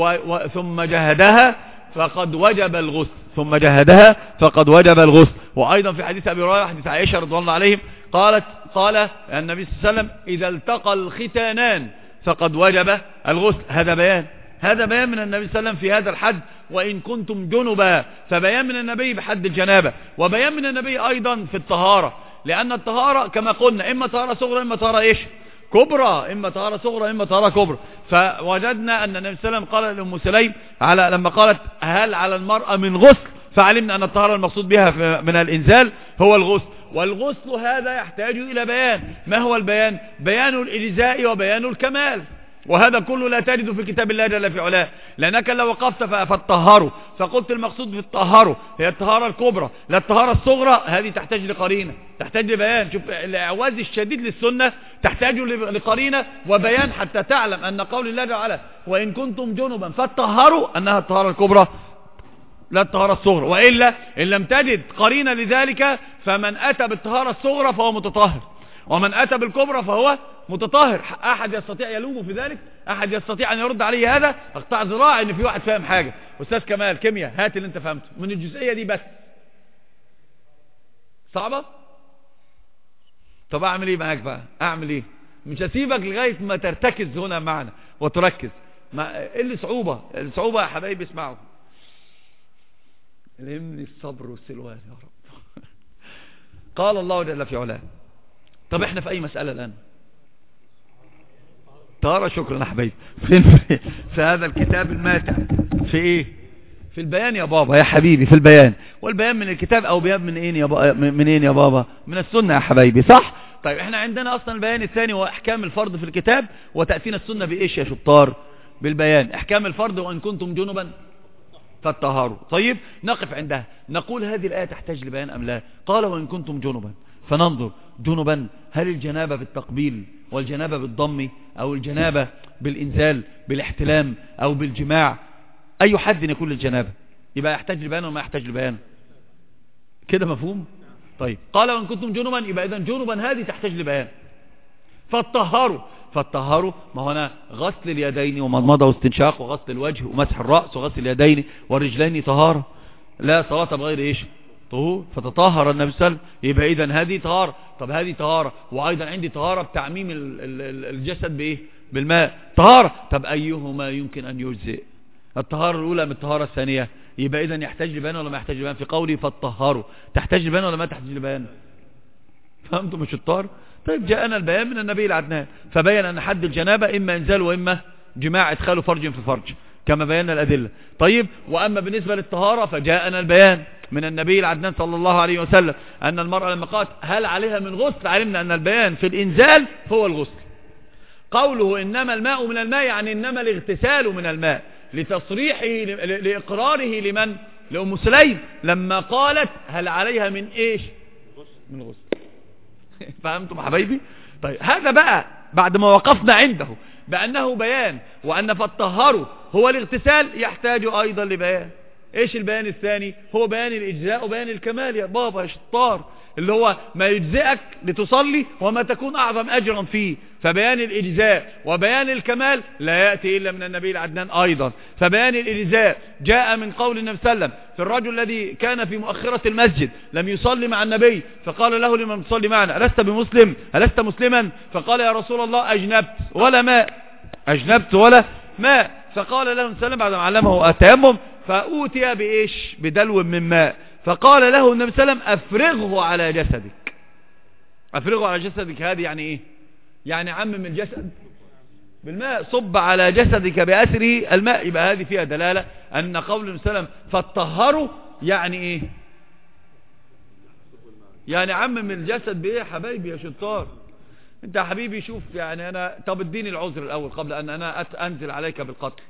ثم جهدها فقد وجب الغسل. ثم جهدها فقد وجب الغسل. وايضا في حديث ابي هريره حديث عائشه رضي الله عليهم قال النبي صلى الله عليه وسلم اذا التقى الختانان فقد وجب الغسل. هذا بيان من النبي صلى الله عليه وسلم في هذا الحد. وإن كنتم جنبا، فبيان من النبي بحد الجنابة، وبيان من النبي أيضا في الطهارة. لأن الطهارة كما قلنا إما طهارة صغرى إما طهارة إيش؟ كبرى. إما طهارة صغرى إما طهارة كبرى. فوجدنا أن النبي صلى الله عليه وسلم قال لأم سليم لما قالت هل على المرأة من غسل، فعلمنا أن الطهارة المقصود بها من الإنزال هو الغسل. والغسل هذا يحتاج إلى بيان. ما هو البيان؟ بيان الإجزاء وبيان الكمال. وهذا كله لا تجده في كتاب الله جل في علاه. لأنك لو وقفت فالطهاروا فقلت المقصود في الطهاروا هي الطهارة الكبرى لا الطهارة الصغرى، هذه تحتاج لقرينة، تحتاج لبيان. شوف الإعواز الشديد للسنة تحتاج لقرينة وبيان حتى تعلم أن قول الله تعالى وإن كنتم جنبا فالطهاروا أنها الطهارة الكبرى لا الطهارة الصغرى. وإلا إن لم تجد قرينة لذلك فمن أتى بالطهارة الصغرى فهو متطهر، ومن أتى بالكبرى فهو متطهر. أحد يستطيع يلومه في ذلك؟ أحد يستطيع أن يرد عليه هذا؟ اقطع ذراع ان في واحد فاهم حاجة. أستاذ كمال كيمياء، هات اللي انت فهمته من الجزئية دي بس. صعبة؟ طب أعمل إيه معاك بقى؟ أعمل إيه؟ مش هسيبك لغاية ما ترتكز هنا معنا وتركز. إيه اللي صعوبة؟ الصعوبة يا حبايبي اسمعوا، لمني الصبر والسلوان يا رب. قال الله جل في علاه. طب احنا في اي مسألة الان؟ طهارة. شكرا يا حبايبي. في هذا الكتاب الماتع في ايه؟ في البيان يا بابا يا حبيبي، في البيان. والبيان من الكتاب او بيان من ايه يا بابا؟ من السنة يا حبايبي، صح؟ طيب احنا عندنا اصلا البيان الثاني هو احكام الفرض في الكتاب، وتأتينا السنة بايش يا شطار؟ بالبيان. احكام الفرض وان كنتم جنبا فالطهاروا. طيب نقف عندها نقول هذه الآية تحتاج لبيان ام لا؟ قال وان كنتم جنبا، فننظر جنبا هل الجنابة بالتقبيل والجنابة بالضم او الجنابة بالانزال بالاحتلام او بالجماع؟ اي حد يكون الجنابة يبقى يحتاج لبيان وما يحتاج لبيان؟ كده مفهوم؟ طيب قال وان كنتم جنبا، يبقى اذا جنبا هذه تحتاج لبيان. فالطهاروا ما هنا غسل اليدين ومضمضة واستنشاق وغسل الوجه ومسح الرأس وغسل اليدين والرجلين طهارة. لا صلاة بغير ايش؟ طهور. فتطهر النبي صلى الله عليه وسلم. يبقى اذا هذه طهارة. طب هذه طهارة، وايضا عندي طهارة بتعميم الجسد بايه؟ بالماء طهارة. طب ايهما يمكن ان يجزئ؟ الطهارة الاولى من الطهارة الثانية؟ يبقى اذا يحتاج لبيان ولا ما يحتاج لبيان؟ في قولي فالطهاروا تحتاج لبيان ولا ما تحتاج لبيان؟ فهمتم مش الطهار؟ طيب جاءنا البيان من النبي العدنان فبين ان حد الجنابة اما انزال واما جماع ادخال فرج في فرج كما بينا الادلة. طيب واما بالنسبة للطهارة فجاءنا البيان من النبي العدنان صلى الله عليه وسلم ان المرأة لما قالت هل عليها من غسل، علمنا ان البيان في الانزال هو الغسل. قوله إنما الماء من الماء يعني إنما الاغتسال من الماء، لتصريحه لإقراره لمن؟ لأم سليم لما قالت هل عليها من إيش؟ من غسل. فهمتم حبايبي؟ طيب هذا بقى بعد ما وقفنا عنده بأنه بيان وأن فالطهر هو الاغتسال، يحتاج أيضا لبيان. ايش البيان الثاني؟ هو بيان الإجزاء وبيان الكمال يا بابا يا شطار، اللي هو ما يجزئك لتصلي وما تكون أعظم أجرا فيه. فبيان الإجزاء وبيان الكمال لا يأتي إلا من النبي العدنان أيضا. فبيان الإجزاء جاء من قول النبي صلى الله عليه وسلم في الرجل الذي كان في مؤخرة المسجد لم يصلي مع النبي، فقال له لمن تصلي معنا ألست بمسلم؟ ألست مسلما؟ فقال يا رسول الله أجنبت ولا ماء، أجنبت ولا ماء. فقال له النبي صلى الله عليه وسلم بعد ما علمه التيمم فأوتي بإيش؟ بدلو من ماء. فقال له النبي صلى الله عليه وسلم أفرغه على جسدك. أفرغه على جسدك هذه يعني إيه؟ يعني عمم الجسد بالماء، صب على جسدك بأثره الماء. يبقى هذه فيها دلالة أن قول النبي صلى الله عليه وسلم فالطهروا يعني إيه؟ يعني عمم الجسد بإيه حبايبي يا شطار؟ انت يا حبيبي شوف يعني أنا، طب اديني العذر الأول قبل أن أنا أنزل عليك بالقتل.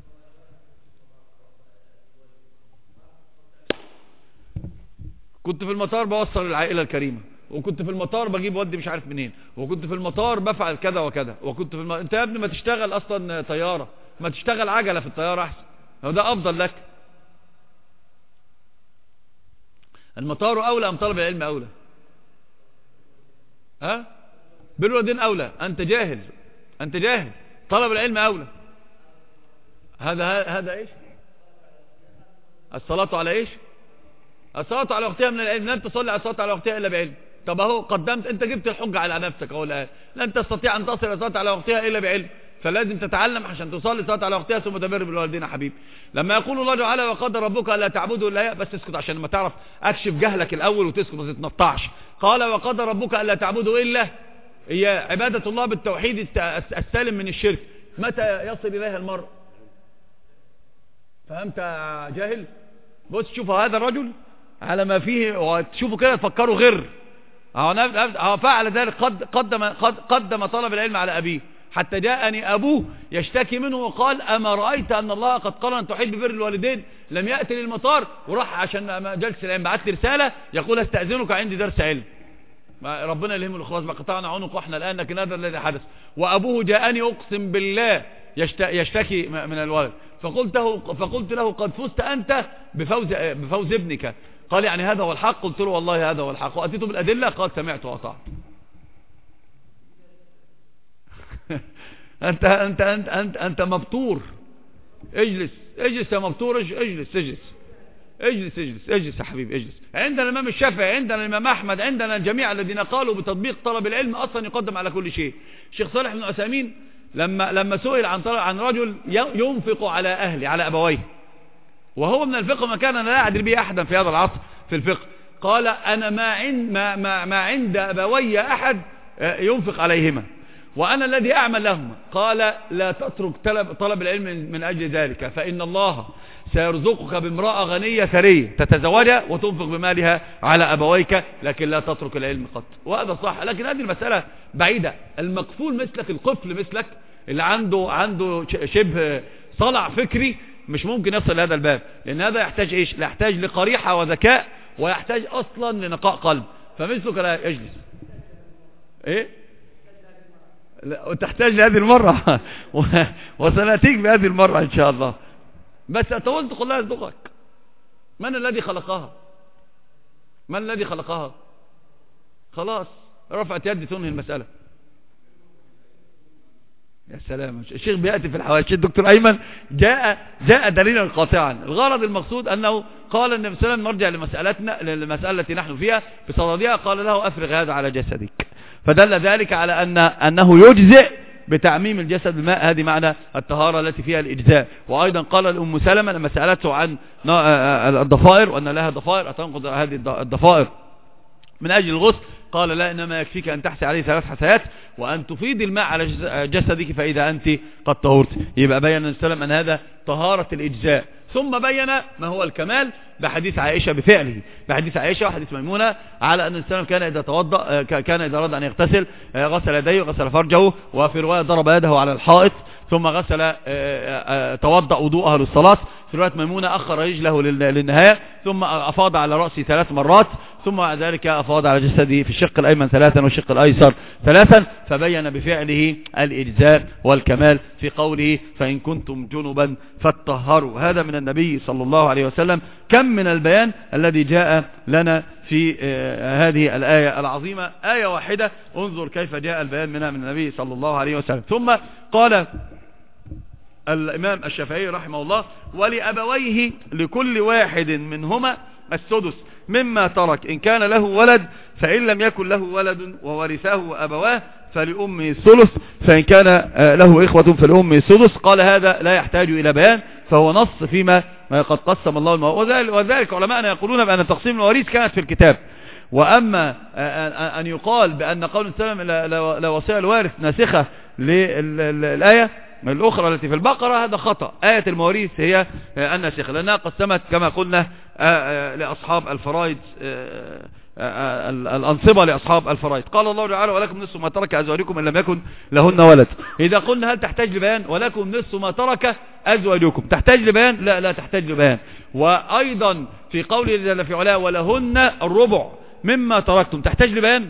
كنت في المطار بوصل العائلة الكريمة، وكنت في المطار بجيب ودي مش عارف منين، وكنت في المطار بفعل كذا وكذا، وكنت في انت يا ابني ما تشتغل اصلا طيارة، ما تشتغل عجلة في الطيارة احسن، وده افضل لك. المطار اولى ام طلب العلم اولى؟ ها؟ بالوالدين اولى. انت جاهل، انت جاهل. طلب العلم اولى. هذا ايش؟ الصلاة على ايش؟ الصلاة على وقتها من العلم. لن تصلي على الصلاة على وقتها إلا بعلم. طب اهو قدمت، انت جبت الحجة على نفسك اهو الآن. لن تستطيع أن تصل الصلاة على وقتها إلا بعلم، فلازم تتعلم عشان تصلي الصلاة على وقتها ثم تبر بالوالدين يا حبيبي. لما يقول الله تعالى وقدر ربك ألا تعبدوا إلا إياه، بس اسكت عشان ما تعرف أكشف جهلك الأول وتسكت ما تتنطعش. قال وقدر ربك ألا تعبدوا إلا إياه، عبادة الله بالتوحيد السالم من الشرك. متى يصل إليها المرء؟ فهمت يا جاهل؟ بص شوفوا هذا الرجل على ما فيه، وتشوفوا كده تفكروا غير. فعل ذلك، قدم طلب العلم على أبيه، حتى جاءني أبوه يشتكي منه وقال أما رأيت أن الله قد قرن التوحيد ببر الوالدين؟ لم يأتي للمطار وراح عشان جلس العلم، بعت لي رسالة يقول استأذنك عندي درس علم. ربنا يلهمه الإخلاص، ما قطعنا عنق واحنا الآن، لكن هذا الذي حدث. وأبوه جاءني أقسم بالله يشتكي من الولد، فقلت له قد فزت أنت بفوز ابنك. قال يعني هذا هو الحق؟ قلت له والله هذا هو الحق، وأتيته بالأدلة. قال سمعت وأطعت. أنت مبتور. اجلس يا مبتور، اجلس يا حبيبي اجلس. عندنا الإمام الشافعي، عندنا الإمام أحمد، عندنا الجميع الذين قالوا بتطبيق طلب العلم أصلا يقدم على كل شيء. الشيخ صالح بن عثيمين لما سئل عن رجل ينفق على أهله، على أبويه، وهو من الفقه ما كان لا يعدل به أحدا في هذا العصر في الفقه، قال أنا ما عند أبوي أحد ينفق عليهما وأنا الذي أعمل لهما. قال لا تترك طلب العلم من أجل ذلك، فإن الله سيرزقك بامرأة غنية ثرية تتزوجها وتنفق بمالها على أبويك، لكن لا تترك العلم قط. وهذا صح، لكن هذه المسألة بعيدة. المقفول مثلك، القفل مثلك اللي عنده شبه صلع فكري مش ممكن يصل لهذا الباب، لأن هذا يحتاج إيش؟ لا يحتاج لقريحة وذكاء، ويحتاج أصلا لنقاء قلب. فمثلك لا يجلس. إيه؟ وتحتاج لهذه المرة وسنأتيك بهذه المرة إن شاء الله. بس أتوزق الله يرزقك. من الذي خلقها؟ من الذي خلقها؟ خلاص رفعت يدي تنهي المسألة. يا سلام، الشيخ بيأتي في الحواشي. الدكتور أيمن جاء دليلا قاطعا. الغرض المقصود أنه قال النبي صلى الله عليه وسلم نرجع للمسألة التي نحن فيها بصددها، قال له أفرغ هذا على جسدك، فدل ذلك على أنه يجزئ بتعميم الجسد بالماء. هذه معنى الطهارة التي فيها الإجزاء. وأيضا قال الأم سلمة لما سألته عن الضفائر وأن لها ضفائر أتنقض هذه الضفائر من أجل الغسل، قال لا، إنما يكفيك أن تحسي عليه 3 حسيات وأن تفيض الماء على جسدك فإذا أنت قد طهرت. يبقى بيّن النبي صلى الله عليه وسلم أن هذا طهارة الإجزاء. ثم بين ما هو الكمال بحديث عائشة بفعله، بحديث عائشة وحديث ميمونة، على أن الإنسان كان إذا توضأ كان إذا أراد أن يغتسل غسل يديه وغسل فرجه، وفي رواية ضرب يده على الحائط ثم غسل توضأ وضوءه للصلاة. في رواية ميمونة أخر رجله للنهاية ثم أفاض على رأسه 3 مرات، ثم بعد ذلك أفاض على جسده في الشق الأيمن 3 والشق الأيسر 3، فبين بفعله الإجزاء والكمال في قوله فإن كنتم جنبا فاتطهروا. هذا من النبي صلى الله عليه وسلم. كم من البيان الذي جاء لنا في هذه الآية العظيمة، آية واحدة انظر كيف جاء البيان منها من النبي صلى الله عليه وسلم. ثم قال الإمام الشافعي رحمه الله ولأبويه لكل واحد منهما السدس مما ترك إن كان له ولد، فإن لم يكن له ولد وورثه أبواه فلأمه الثلث، فإن كان له إخوة فلأمه السدس. قال هذا لا يحتاج إلى بيان، فهو نص فيما قد قسم الله المواريث، وذلك علماءنا يقولون بأن تقسيم المواريث كانت في الكتاب. وأما أن يقال بأن قول السلام لا وصية الوارث ناسخة للآية الأخرى التي في البقرة، هذا خطأ. آية المواريث هي الناسخة، لأنها قسمت كما قلنا لأصحاب الفرائض الأنصبة لأصحاب الفرائض. قال الله تعالى ولكم نصف ما ترك أزواجكم إن لم يكن لهن ولد. إذا قلنا هل تحتاج لبيان؟ ولكم نصف ما ترك أزواجكم تحتاج لبيان؟ لا تحتاج لبيان. وأيضا في قوله جل في علاه ولهن الربع مما تركتم تحتاج لبيان؟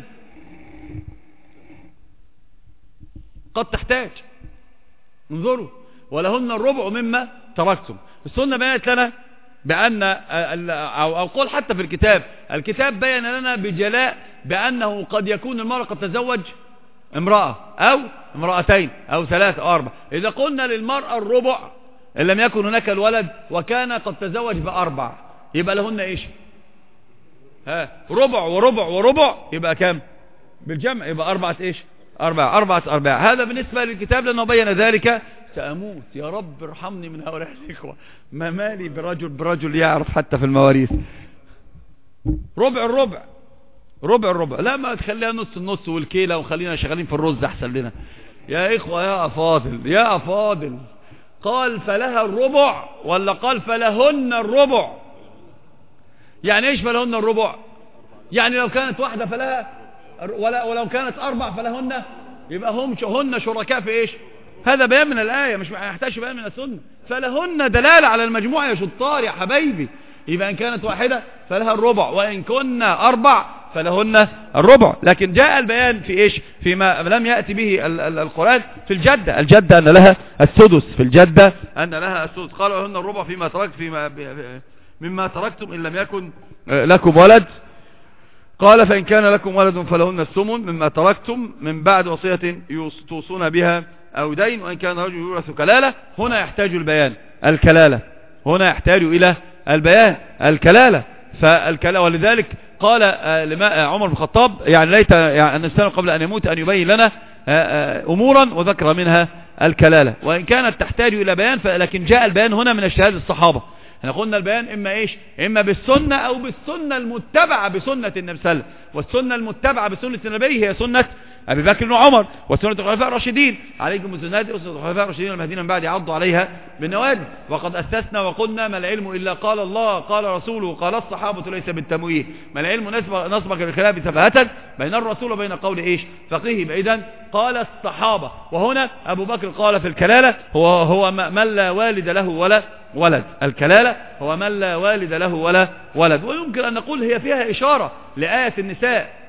قد تحتاج. انظروا ولهن الربع مما تركتم. السنة بيانت لنا بأن أو قول حتى في الكتاب بيّن لنا بجلاء بأنه قد يكون المرأة قد تزوج امرأة أو امرأتين أو 3 أو 4. إذا قلنا للمرأة الربع إن لم يكن هناك الولد وكان قد تزوج ب4 يبقى لهن إيش؟ ربع وربع وربع يبقى كام بالجمع؟ يبقى 4 إيش؟ 4 أرباع. هذا بالنسبة للكتاب لأنه بيّن ذلك. سأموت يا رب ارحمني من هؤلاء الإخوة، ما مالي برجل يعرف حتى في المواريث. ربع الربع لا، ما تخليها نص والكيلة وخلينا شغالين في الرز أحسن لنا. يا إخوة يا أفاضل قال فلها الربع ولا قال فلهن الربع؟ يعني إيش فلهن الربع؟ يعني لو كانت واحدة فلها، ولو كانت 4 فلهن، يبقى هن شركاء في إيش؟ هذا بيان من الآية، مش يحتاج بيان من السنة. فلهن دلالة على المجموعة يا شطار يا حبايبي. يبقى إن كانت واحدة فلها الربع، وإن كنا 4 فلهن الربع. لكن جاء البيان في إيش؟ فيما لم يأتي به القرآن في الجدة أن لها السدس، في الجدة أن لها السدس. قالوا لهن الربع فيما تركت مما تركتم إن لم يكن لكم ولد. قال فإن كان لكم ولد فلهن الثمن مما تركتم من بعد وصية توصون بها أو دين، وإن كان رجل يورث كلالة. هنا يحتاج البيان الكلالة، هنا يحتاج إلى البيان الكلالة. ولذلك قال عمر بن الخطاب يعني ليت يعني الإنسان قبل أن يموت أن يبين لنا أمورا وذكر منها الكلالة، وإن كانت تحتاج إلى بيان لكن جاء البيان هنا من اجتهاد الصحابة. احنا قلنا البيان إما إيش؟ إما بالسنة أو بالسنة المتبعة بسنة النبي صلى الله عليه وسلم. والسنة المتبعة بسنة النبي هي سنة أبي بكر وعمر وسنة الخلفاء الراشدين. عليكم بالسنة وسنة الخلفاء الراشدين المهديين من بعد يعضوا عليها بالنواجذ. وقد أسسنا وقلنا ما العلم إلا قال الله قال رسوله قال الصحابة ليس بالتمويه. ما العلم نسبك بالخلاف سفاهة بين الرسول وبين قول إيش؟ فقيه. إذن قال الصحابة. وهنا أبو بكر قال في الكلالة هو من لا والد له ولا ولد. الكلالة هو من لا والد له ولا ولد. ويمكن أن نقول هي فيها إشارة لآية النساء.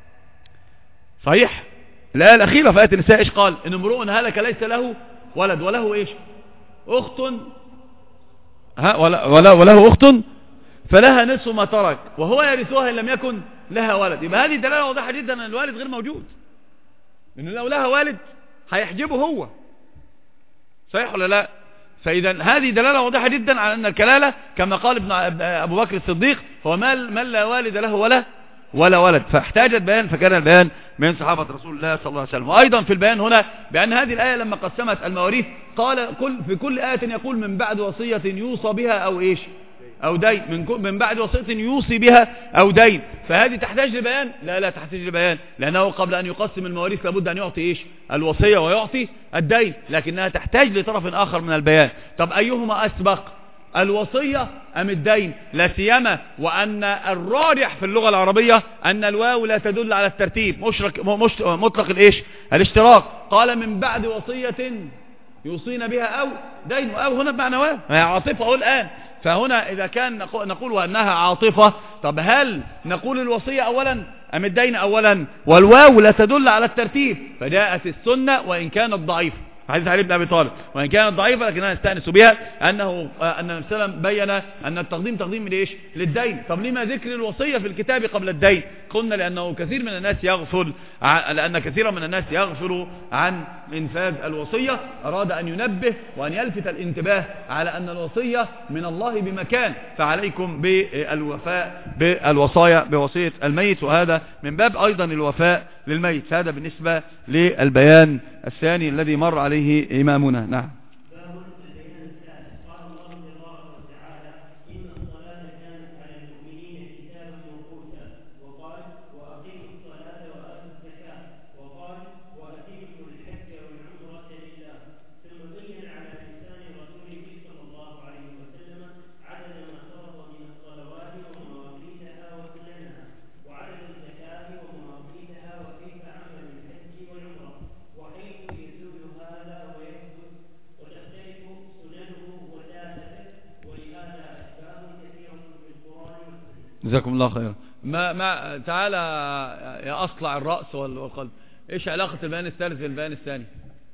صحيح الآية الأخيرة في آية النساء إيش قال؟ إن امرؤ هلك ليس له ولد وله إيش؟ أخت وله أخت فلها نصف ما ترك وهو يرثها إن لم يكن لها ولد. يبقى هذه دلالة واضحة جدا أن الوالد غير موجود، إنه لو لها والد هيحجبه هو. صحيح ولا لا؟ فإذا هذه دلالة واضحة جدا على أن الكلالة كما قال أبو بكر الصديق هو من لا والد له ولا ولد. فاحتاجت بيان، فكان البيان من صحابة رسول الله صلى الله عليه وسلم. وأيضا في البيان هنا بأن هذه الآية لما قسمت المواريث قال في كل آية يقول من بعد وصية يوصى بها أو إيش أو دين، من بعد وصية يوصي بها أو دين. فهذه تحتاج لبيان؟ لا تحتاج لبيان، لأنه قبل أن يقسم المواريث لابد أن يعطي إيش؟ الوصية ويعطي الدين، لكنها تحتاج لطرف آخر من البيان. طب أيهما أسبق؟ الوصية أم الدين؟ لا سيما وأن الراجح في اللغة العربية أن الواو لا تدل على الترتيب، مطلق الإيش؟ الاشتراك. قال من بعد وصية يوصين بها أو دين، أو هنا بمعنى واو، هي عاطفة أهو الآن. فهنا إذا كان نقول أنها عاطفة، طب هل نقول الوصية أولا أم الدين أولا؟ والواو لا تدل على الترتيب، فجاءت السنة وإن كانت ضعيفة، حديث علي بن أبي طالب، وإن كانت ضعيفة لكننا نستأنس بها أن النبي صلى الله عليه وسلم بين أن التقديم تقديم لإيش؟ للدين. طب لما ذكر الوصية في الكتاب قبل الدين؟ قلنا لأنه كثير من الناس يغفل، لأن كثيرا من الناس يغفل عن إنفاذ الوصية. أراد أن ينبه وأن يلفت الانتباه على أن الوصية من الله بمكان، فعليكم بالوفاء بالوصايا بوصية الميت، وهذا من باب أيضا الوفاء للميت. هذا بالنسبة للبيان الثاني الذي مر عليه إمامنا. نعم. جزاكم الله خيرا. ما تعالى يا أصلع الرأس والقلب، إيش علاقة البيان الثالث بالبيان الثاني؟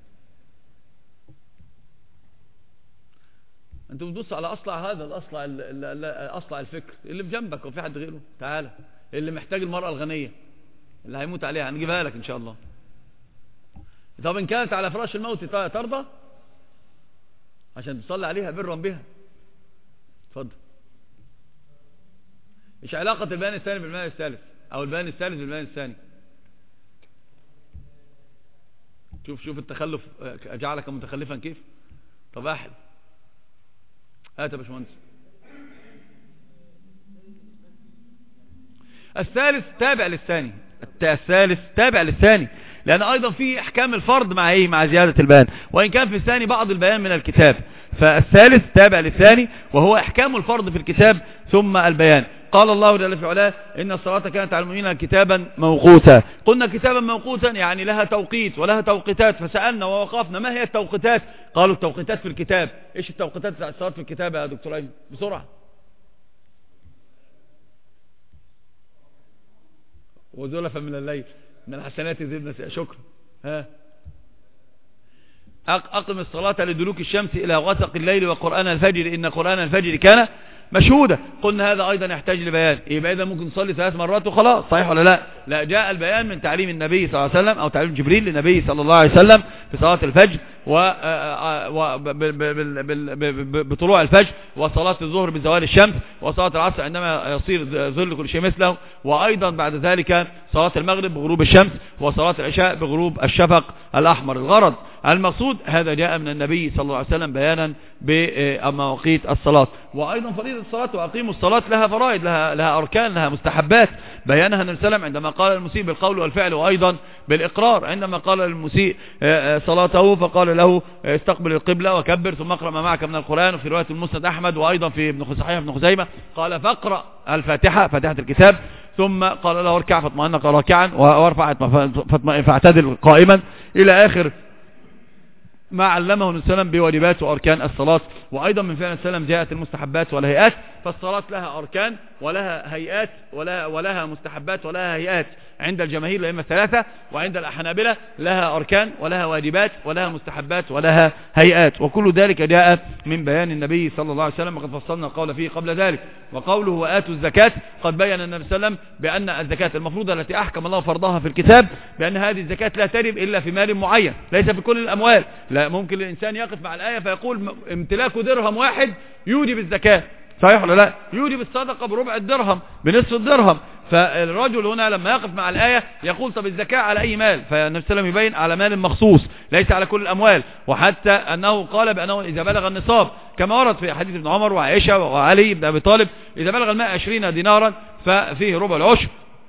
أنت بتبص على أصلع هذا الأصلع، أصلع الفكر اللي في جنبك، وفي حد غيره؟ تعالى اللي محتاج المرأة الغنية اللي هيموت عليها هنجيبها لك إن شاء الله. طب إن كانت على فراش الموت ترضى عشان تصلي عليها برا بها؟ اتفضل. ايش علاقة البيان الثاني بالبيان الثالث، او البيان الثالث بالبيان الثاني؟ شوف التخلف جعلك متخلفا كيف. طب احد هات يا باشمهندس. الثالث تابع للثاني، الثالث تابع للثاني، لان ايضا في احكام الفرض مع ايه؟ مع زيادة البيان، وان كان في الثاني بعض البيان من الكتاب، فالثالث تابع للثاني وهو احكام الفرض في الكتاب ثم البيان. قال الله جل في علاه إن الصلاة كانت على المؤمنين كتابا موقوتا. قلنا كتابا موقوتا يعني لها توقيت ولها توقيتات، فسألنا ووقفنا ما هي التوقيتات؟ قالوا التوقيتات في الكتاب. ايش التوقيتات بتاعت الصلاة في الكتاب يا دكتور أيمن بسرعة؟ وزلفا من الليل من الحسنات يزيدنا شكرا. ها، أقم الصلاة لدلوك الشمس إلى غسق الليل وقرآن الفجر إن قرآن الفجر كان مشهودة. قلنا هذا أيضا يحتاج لبيان، يبقى إذا ممكن نصلي 3 مرات وخلاص، صحيح ولا لا؟ لا، جاء البيان من تعليم النبي صلى الله عليه وسلم أو تعليم جبريل للنبي صلى الله عليه وسلم في صلاة الفجر بطلوع الفجر، وصلاة الظهر بزوال الشمس، وصلاة العصر عندما يصير ظل كل شيء مثله، وأيضا بعد ذلك صلاة المغرب بغروب الشمس، وصلاة العشاء بغروب الشفق الأحمر. الغرض المقصود هذا جاء من النبي صلى الله عليه وسلم بيانا بمواقيت الصلاة. وأيضا فريضة الصلاة وأقيموا الصلاة لها فرائض، لها أركان، لها مستحبات، بيانها النبي صلى الله عليه وسلم عندما قال المسيء بالقول والفعل وأيضا بالإقرار. عندما قال للمسيء صلاته فقال له استقبل القبلة وكبر ثم اقرأ ما معك من القرآن، وفي رواية المسند أحمد وأيضا في صحيح ابن خزيمة قال فاقرأ الفاتحة، فاتحة الكتاب، ثم قال له اركع فاطمئن راكعا وارفع فاعتدل قائما، إلى آخر ما علمه النبي صلى الله عليه وسلم بواجبات وأركان الصلاة. وأيضا من فعل السلام جاءت المستحبات والهيئات، فالصلاة لها أركان ولها هيئات ولها مستحبات ولها هيئات عند الجماهير الأئمة الثلاثة، وعند الحنابلة لها أركان ولها واجبات ولها مستحبات ولها هيئات، وكل ذلك جاء من بيان النبي صلى الله عليه وسلم، وقد فصلنا القول فيه قبل ذلك. وقوله وآتوا الزكاة قد بيّن النبي صلى الله عليه وسلم بأن الزكاة المفروضة التي أحكم الله فرضها في الكتاب بأن هذه الزكاة لا تجب إلا في مال معين، ليس في كل الأموال. لا، ممكن الإنسان يقف مع الآية فيقول امتلاك درهم واحد يوجب الزكاة، صحيح ولا لا؟ يوجب الصدقة بربع الدرهم بنصف الدرهم. فالرجل هنا لما يقف مع الآية يقول طب الزكاة على أي مال؟ فالنبي صلى الله عليه وسلم يبين على مال مخصوص ليس على كل الأموال، وحتى أنه قال بأنه إذا بلغ النصاب كما ورد في حديث ابن عمر وعائشة وعلي بن أبي طالب إذا بلغ الماء 20 دينارا ففيه ربع العشر،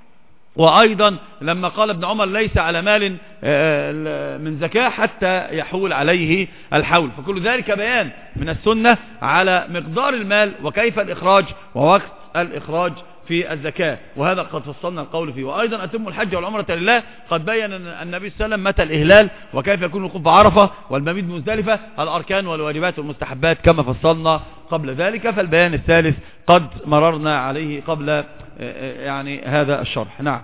وأيضا لما قال ابن عمر ليس على مال من زكاة حتى يحول عليه الحول. فكل ذلك بيان من السنة على مقدار المال وكيف الإخراج ووقت الإخراج في الزكاة، وهذا قد فصلنا القول فيه. وأيضا أتم الحج والعمرة لله، قد بيّن النبي صلى الله عليه وسلم متى الإهلال وكيف يكون الوقوف بعرفة والمبيت مزدلفة، الأركان والواجبات والمستحبات كما فصلنا قبل ذلك. فالبيان الثالث قد مررنا عليه قبل يعني هذا الشرح. نعم.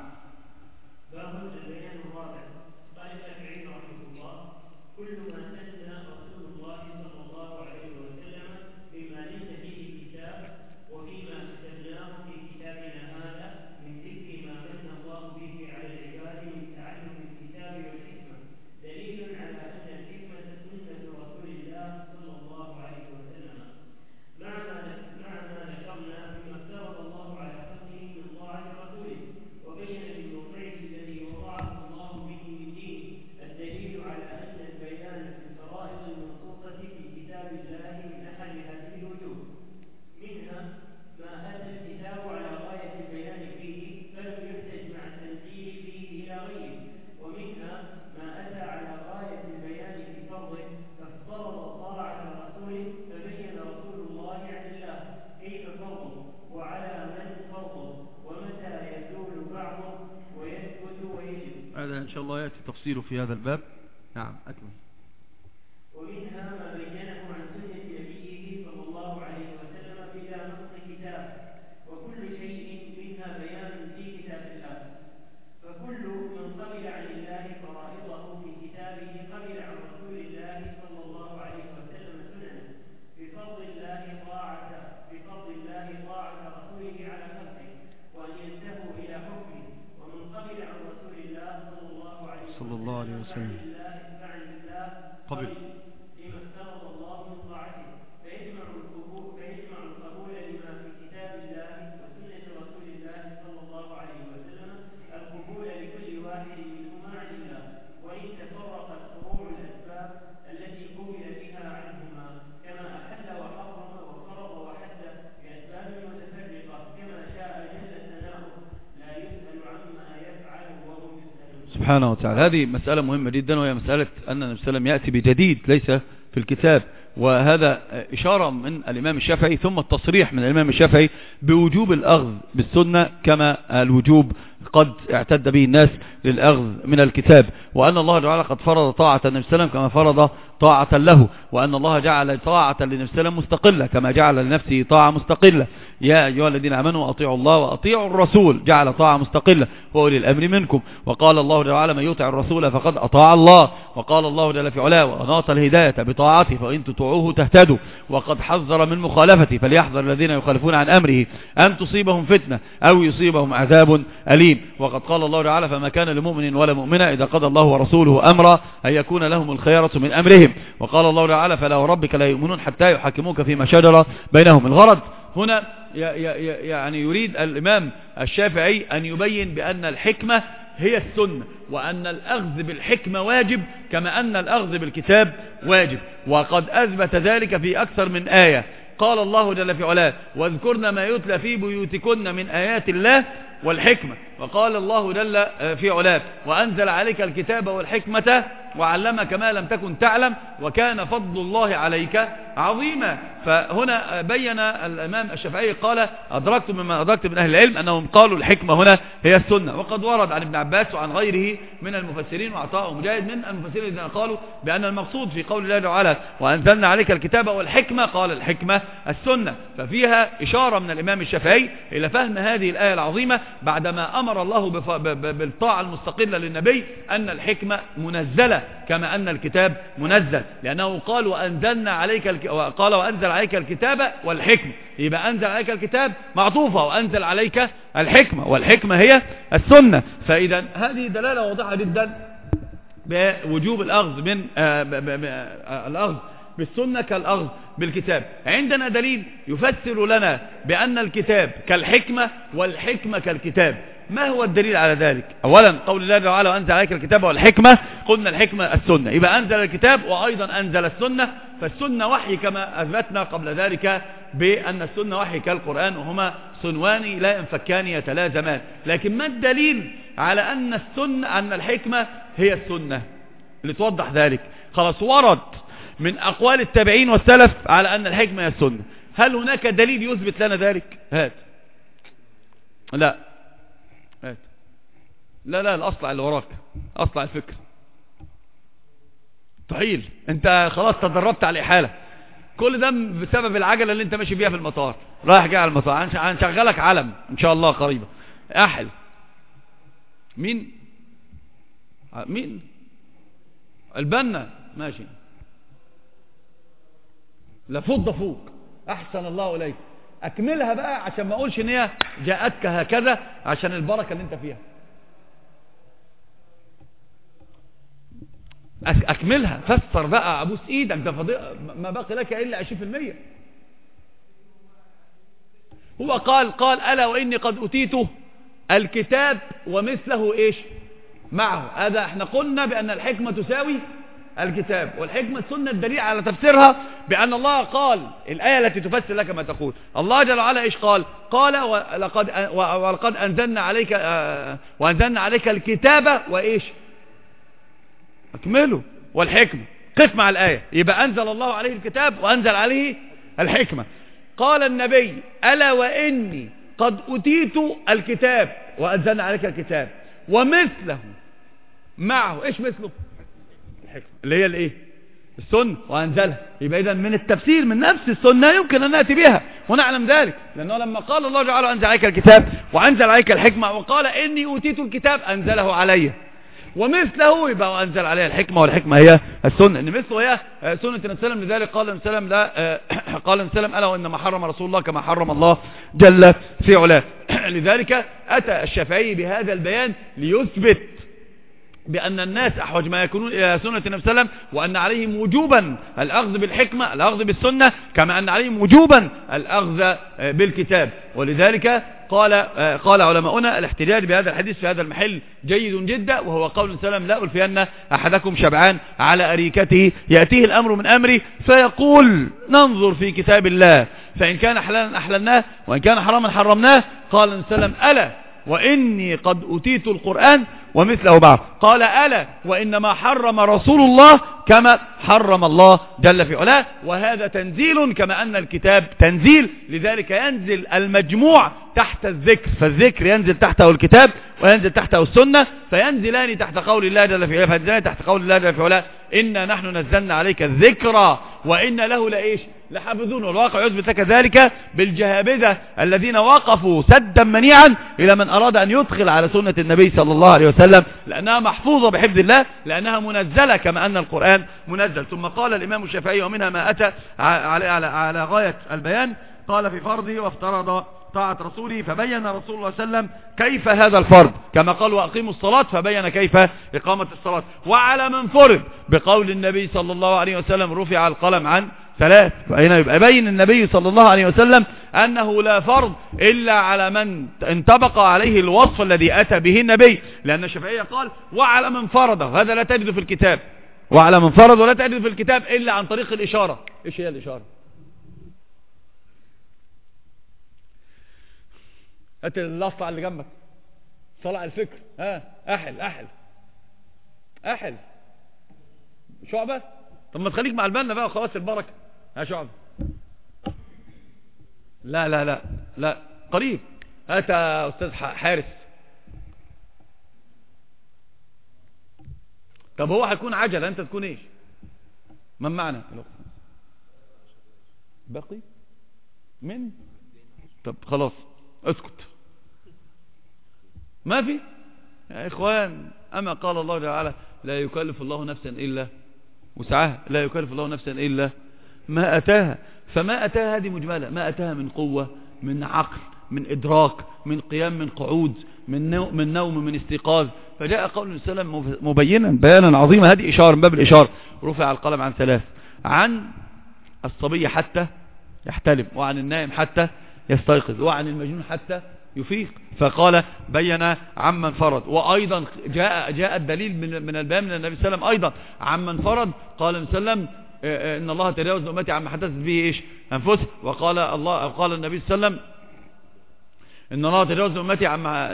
هذا إن شاء الله يأتي تفصيله في هذا الباب. نعم أكمل. ومنها ما بينه عن سنة نبيه صلى الله عليه وسلم بلا نص كتاب، وكل شيء منها بيان في كتاب الله. فكل من قبل عن الله فرائضه في كتابه قبل عن رسول الله صلى الله عليه وسلم سننه، بفضل الله طاعة رسوله على خلقه وأن ينتهوا إلى حكمه. ومن قبل عن رسول الله صلى الله عليه وسلم فعن الله قبل لما افترض الله من طاعته، فيجمع القبول لما في كتاب الله وسنة رسول الله صلى الله عليه وسلم القبول لكل واحد منهما عن الله. وإن تفرقت فروع الأسباب التي قبل بها عنهما، كما أحل وحرم وفرض وحد بأسباب متفرقة كما شاء جل ثناؤه، لا يسأل عما يفعل وهم يسألون سبحانه وتعالى. هذه مسألة مهمة جدا، وهي مسألة أن النبي صلى الله عليه وسلم يأتي بجديد ليس في الكتاب، وهذا إشارة من الإمام الشافعي ثم التصريح من الإمام الشافعي بوجوب الأخذ بالسنة كما الوجوب قد اعتد به الناس للأخذ من الكتاب، وأن الله تعالى قد فرض طاعة النبي صلى الله عليه وسلم كما فرض طاعة له، وأن الله جعل طاعة للنبي صلى الله عليه وسلم مستقلة كما جعل لنفسه طاعة مستقلة. يا أيها الذين آمنوا أطيعوا الله وأطيعوا الرسول، جعل طاعة مستقلة وأولي الأمر منكم. وقال الله تعالى من يطع الرسول فقد أطاع الله. وقال الله جل في علاه وأناط الهداية بطاعته فإن تطيعوه تهتدوا. وقد حذر من مخالفته فليحذر الذين يخالفون عن أمره أن تصيبهم فتنة أو يصيبهم عذاب أليم. وقد قال الله تعالى فما كان لمؤمن ولا مؤمنة إذا قضى الله ورسوله أمرا أن يكون لهم الخيرة من أمرهم. وقال الله تعالى فلا وربك لا يؤمنون حتى يحكموك فيما شجر بينهم. الغرض هنا يعني يريد الإمام الشافعي أن يبين بأن الحكمة هي السنة، وأن الأخذ بالحكمة واجب كما أن الأخذ بالكتاب واجب. وقد أثبت ذلك في أكثر من آية. قال الله جل في علاه واذكرن ما يتلى في بيوتكن من آيات الله والحكمة. وقال الله جل في علاه وأنزل عليك الكتاب والحكمة وعلمك ما لم تكن تعلم وكان فضل الله عليك عظيما. فهنا بين الإمام الشافعي قال أدركت مما أدركت من أهل العلم أنهم قالوا الحكمة هنا هي السنة. وقد ورد عن ابن عباس وعن غيره من المفسرين وعطاء ومجاهد من المفسرين الذين قالوا بأن المقصود في قول الله تعالى وأنزلنا عليك الكتاب والحكمة قال الحكمة السنة. ففيها إشارة من الإمام الشافعي إلى فهم هذه الآية العظيمة بعدما أمر الله بالطاعة المستقلة للنبي أن الحكمة منزلة كما أن الكتاب منزل، لأنه قال وأنزلنا عليك قال وأنزل عليك الكتاب والحكمة، يبقى أنزل عليك الكتاب معطوفة وأنزل عليك الحكمة، والحكمة هي السنة. فإذا هذه دلالة واضحة جدا بوجوب الأخذ من الأخذ بالسنة كالأخذ بالكتاب. عندنا دليل يفسر لنا بأن الكتاب كالحكمة والحكمة كالكتاب. ما هو الدليل على ذلك؟ أولا قول الله تعالى وأنزل عليك الكتاب والحكمة، قلنا الحكمة السنة، يبقى أنزل الكتاب وأيضا أنزل السنة. فالسنة وحي كما أثبتنا قبل ذلك بأن السنة وحي كالقرآن، وهما صنوان لا ينفكان يتلازمان. لكن ما الدليل على أن السنة أن الحكمة هي السنة لتوضح ذلك؟ خلاص ورد من أقوال التابعين والسلف على أن الحكمة هي السنة. هل هناك دليل يثبت لنا ذلك؟ هات. لا هات. لا الأصلع اللي وراك، أصلع الفكر طحيل، انت خلاص تدربت على الإحالة. كل ده بسبب العجلة اللي انت ماشي بيها في المطار، رايح جاي على المطار. هنشغلك علم ان شاء الله قريبا. احل. مين البنا؟ ماشي. لا فوق احسن الله اليك. اكملها بقى عشان ما اقولش ان هي جاءتك هكذا، عشان البركة اللي انت فيها. اكملها، فسر بقى، ابوس ايدك، ده ما باقي لك الا 20%. هو قال الا واني قد اتيت الكتاب ومثله ايش معه. هذا احنا قلنا بان الحكمة تساوي الكتاب، والحكمة السنة الدليل على تفسيرها بان الله قال الايه التي تفسر لك ما تقول. الله جل وعلا ايش قال ولقد انزلنا عليك الكتاب وايش اكمله والحكمة. قف مع الآية، يبقى أنزل الله عليه الكتاب وأنزل عليه الحكمة. قال النبي ألا وإني قد أتيت الكتاب وأنزلنا عليك الكتاب ومثله معه. إيش مثله؟ الحكمة اللي هي الإيه؟ السنة، وأنزلها. يبقى إذن من التفسير من نفس السنة يمكن أن نأتي بها ونعلم ذلك، لأنه لما قال الله تعالى أنزل عليك الكتاب وأنزل عليك الحكمة، وقال إني أوتيت الكتاب أنزله علي ومثله، يبقى وأنزل عليها الحكمة، والحكمة هي السنة. إن مثله هي سنة النبي صلى الله عليه وسلم. لذلك قال النبي صلى الله عليه وسلم ألا وإنما حرم رسول الله كما حرم الله جل في علاه. لذلك أتى الشافعي بهذا البيان ليثبت بأن الناس أحوج ما يكونون إلى سنة النبي صلى الله عليه وسلم، وأن عليهم وجوبا الأخذ بالحكمة، الأخذ بالسنة، كما أن عليهم وجوبا الأخذ بالكتاب. ولذلك قال علماؤنا الاحتجاج بهذا الحديث في هذا المحل جيد جدا، وهو قول النبي صلى الله عليه وسلم لا ألفين أحدكم شبعان على أريكته يأتيه الأمر من أمري فيقول ننظر في كتاب الله فإن كان حلالا أحللناه وإن كان حراما حرمناه. قال النبي صلى الله عليه وسلم ألا وإني قد أتيت القرآن ومثله بعض. قال ألا وإنما حرم رسول الله كما حرم الله جل في علاه. وهذا تنزيل كما أن الكتاب تنزيل، لذلك ينزل المجموع تحت الذكر، فالذكر ينزل تحته الكتاب وينزل تحته السنة، فينزلان تحت قول الله جل في علاه، فينزلان تحت قول الله جل في علاه إنا نحن نزلنا عليك الذكر وإن له لإيش لحافظون. والواقع يثبت لك ذلك بالجهابذة الذين وقفوا سدا منيعا إلى من أراد أن يدخل على سنة النبي صلى الله عليه وسلم، لأنها محفوظة بحفظ الله، لأنها منزلة كما أن القرآن منزل. ثم قال الإمام الشافعي ومنها ما أتى على غاية البيان، قال في فرضه وافترض طاعة رسوله، فبين رسول الله صلى الله عليه وسلم كيف هذا الفرض، كما قال وأقيموا الصلاة، فبين كيف إقامة الصلاة. وعلى من فرض بقول النبي صلى الله عليه وسلم رفع القلم عن ثلاث. فهنا يبقى بين النبي صلى الله عليه وسلم أنه لا فرض إلا على من انطبق عليه الوصف الذي أتى به النبي، لأن الشافعية قال وعلى من فرض، هذا لا تجد في الكتاب، وعلى من فرض ولا تجد في الكتاب إلا عن طريق الإشارة. إيش هي الإشارة؟ هات الأصلع اللي جنبك، صلع الفكر، أحل شعبة. طب ما تخليك مع البنا بقى وخلاص البركة. شعبة لا قريب. هات يا أستاذ حارس. طب هو هيكون عجلة، أنت تكون إيش؟ من معنى باقي من؟ طب خلاص اسكت، ما في يا إخوان. أما قال الله تعالى لا يكلف الله نفسا إلا وسعها، لا يكلف الله نفسا إلا ما أتاها. فما أتاها هذه مجملة، ما أتاها من قوة، من عقل، من إدراك، من قيام، من قعود، من نوم، من استيقاظ. فجاء قول النبي صلى الله عليه وسلم مبينا بيانا عظيما. هذه إشارة من باب الإشارة. رفع القلم عن ثلاث: عن الصبي حتى يحتلم، وعن النائم حتى يستيقظ، وعن المجنون حتى يفيق. فقال بين عمن فرض. وأيضا جاء الدليل من البيان من النبي صلى الله عليه وسلم أيضا عمن فرض. قال النبي صلى الله عليه وسلم ان الله تجاوز امتي عما حدثت به ايش انفسها، وقال النبي صلى الله عليه وسلم ان الله تجاوز امتي عما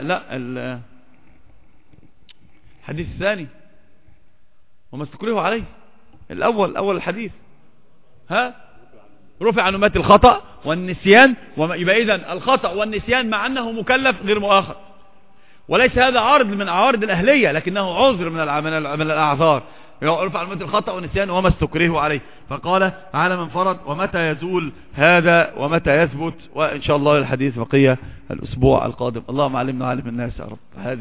الحديث الثاني وما استكرهوا عليه. اول الحديث رفع عن امتي الخطأ والنسيان، يبقى اذن الخطأ والنسيان مع انه مكلف غير مؤاخذ، وليس هذا عارض من عوارض الاهلية، لكنه عذر من الاعذار. رفع عن امتي الخطأ والنسيان وما استكرهوا عليه، فقال على من فرض ومتى يزول هذا ومتى يثبت. وان شاء الله الحديث بقية الاسبوع القادم. اللهم علمنا وعلم الناس يا رب. هذه